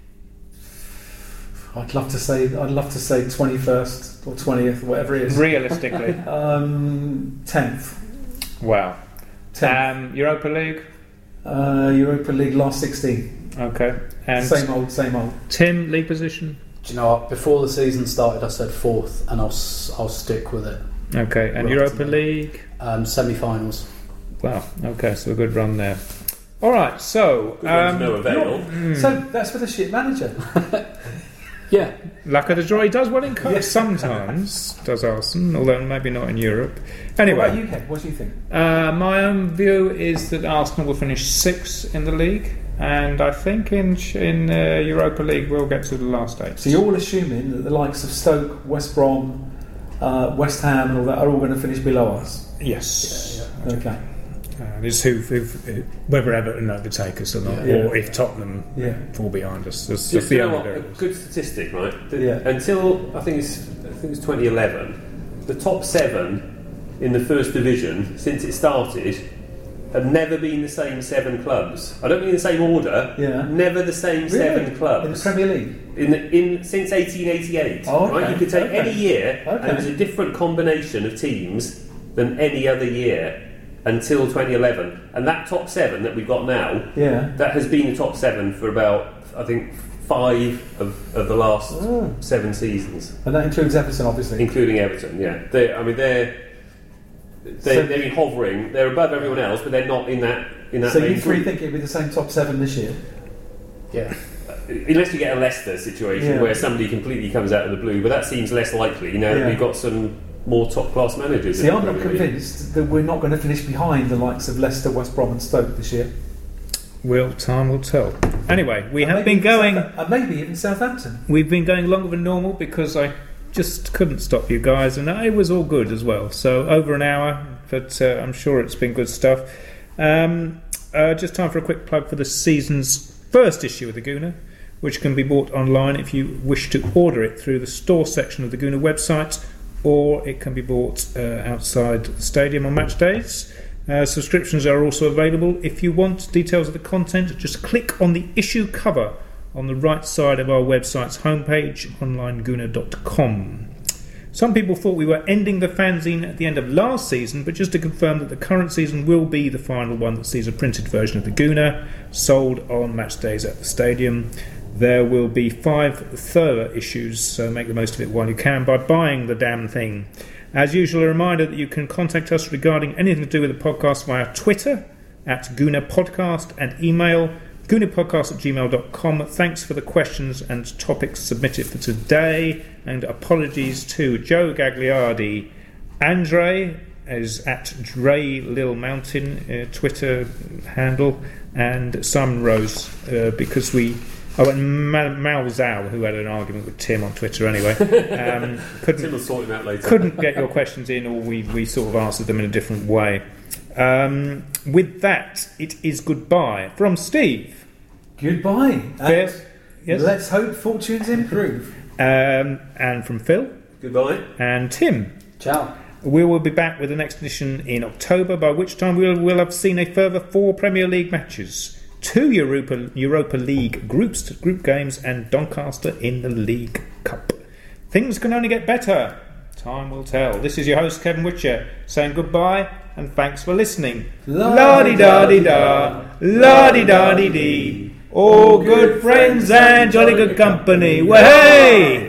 I'd love to say 21st or 20th, whatever it is. Realistically? 10th. Wow. 10th. Europa League? Europa League last 16. Okay. And same old. Tim, league position? Do you know what? Before the season started, I said 4th, and I'll stick with it. Okay. And Europa League? Semi-finals. Wow. Okay, so a good run there. All right, so no avail. So that's for the shit manager. Yeah, luck of the draw. He does well in cups sometimes, does Arsene, although maybe not in Europe. Anyway, what about you, Ken? What do you think? My own view is that Arsenal will finish 6th in the league, and I think in Europa League we'll get to the last 8. So you're all assuming that the likes of Stoke, West Brom, West Ham, and all that are all going to finish below us. Yes. Yeah. Okay. It's whether Everton overtake us or not, or if Tottenham fall behind us. That's the only variables. A good statistic, right? Yeah. Until I think it's 2011, the top 7 in the first division since it started have never been the same 7 clubs. I don't mean in the same order. Yeah. Never the same 7 clubs in the Premier League. Since 1888. Oh, okay. Right? You could take any year, Okay. and it was a different combination of teams than any other year until 2011. And that top 7 that we've got now, Yeah. that has been the top 7 for about, I think, 5 of the last 7 seasons, And that includes Everton, obviously. including Everton. Yeah, they've been hovering. They're above everyone else, but they're not in that. So you main 3 group. think it'll be the same top 7 this year? Yeah. Unless you get a Leicester situation Yeah. where somebody completely comes out of the blue, but that seems less likely now that Yeah. we've got some more top class managers. See, in the I'm not Premier League. convinced that we're not going to finish behind the likes of Leicester, West Brom and Stoke this year. Time will tell. Anyway, we And have maybe been going. And maybe even Southampton. We've been going longer than normal because I just couldn't stop you guys, and it was all good as well. So over an hour, but I'm sure it's been good stuff. Just time for a quick plug for the season's first issue of the Gooner, which can be bought online if you wish to order it through the store section of the Gooner website, or it can be bought outside the stadium on match days. Subscriptions are also available. If you want details of the content, just click on the issue cover on the right side of our website's homepage, onlinegooner.com. Some people thought we were ending the fanzine at the end of last season, but just to confirm that the current season will be the final one that sees a printed version of the Gooner sold on match days at the stadium. There will be 5 further issues, so make the most of it while you can by buying the damn thing. As usual, a reminder that you can contact us regarding anything to do with the podcast via Twitter at Gooner Podcast and email goonerpodcast@gmail.com. Thanks for the questions and topics submitted for today, and apologies to Joe Gagliardi. Andre is at Dre Lil Mountain Twitter handle, and Simon Rose because we. Oh, and Mal Zhao, who had an argument with Tim on Twitter anyway. Tim will sort him out later. Couldn't get your questions in, or we sort of answered them in a different way. With that, it is goodbye from Steve. Goodbye. And Yes. let's hope fortunes improve. And from Phil. Goodbye. And Tim. Ciao. We will be back with the next edition in October, by which time we'll have seen a further 4 Premier League matches, 2 Europa League group games, and Doncaster in the League Cup. Things can only get better. Time will tell. This is your host, Kevin Witcher, saying goodbye and thanks for listening. La-di-da-di-da, la-di-da-di-dee. All good friends and jolly good company. Way!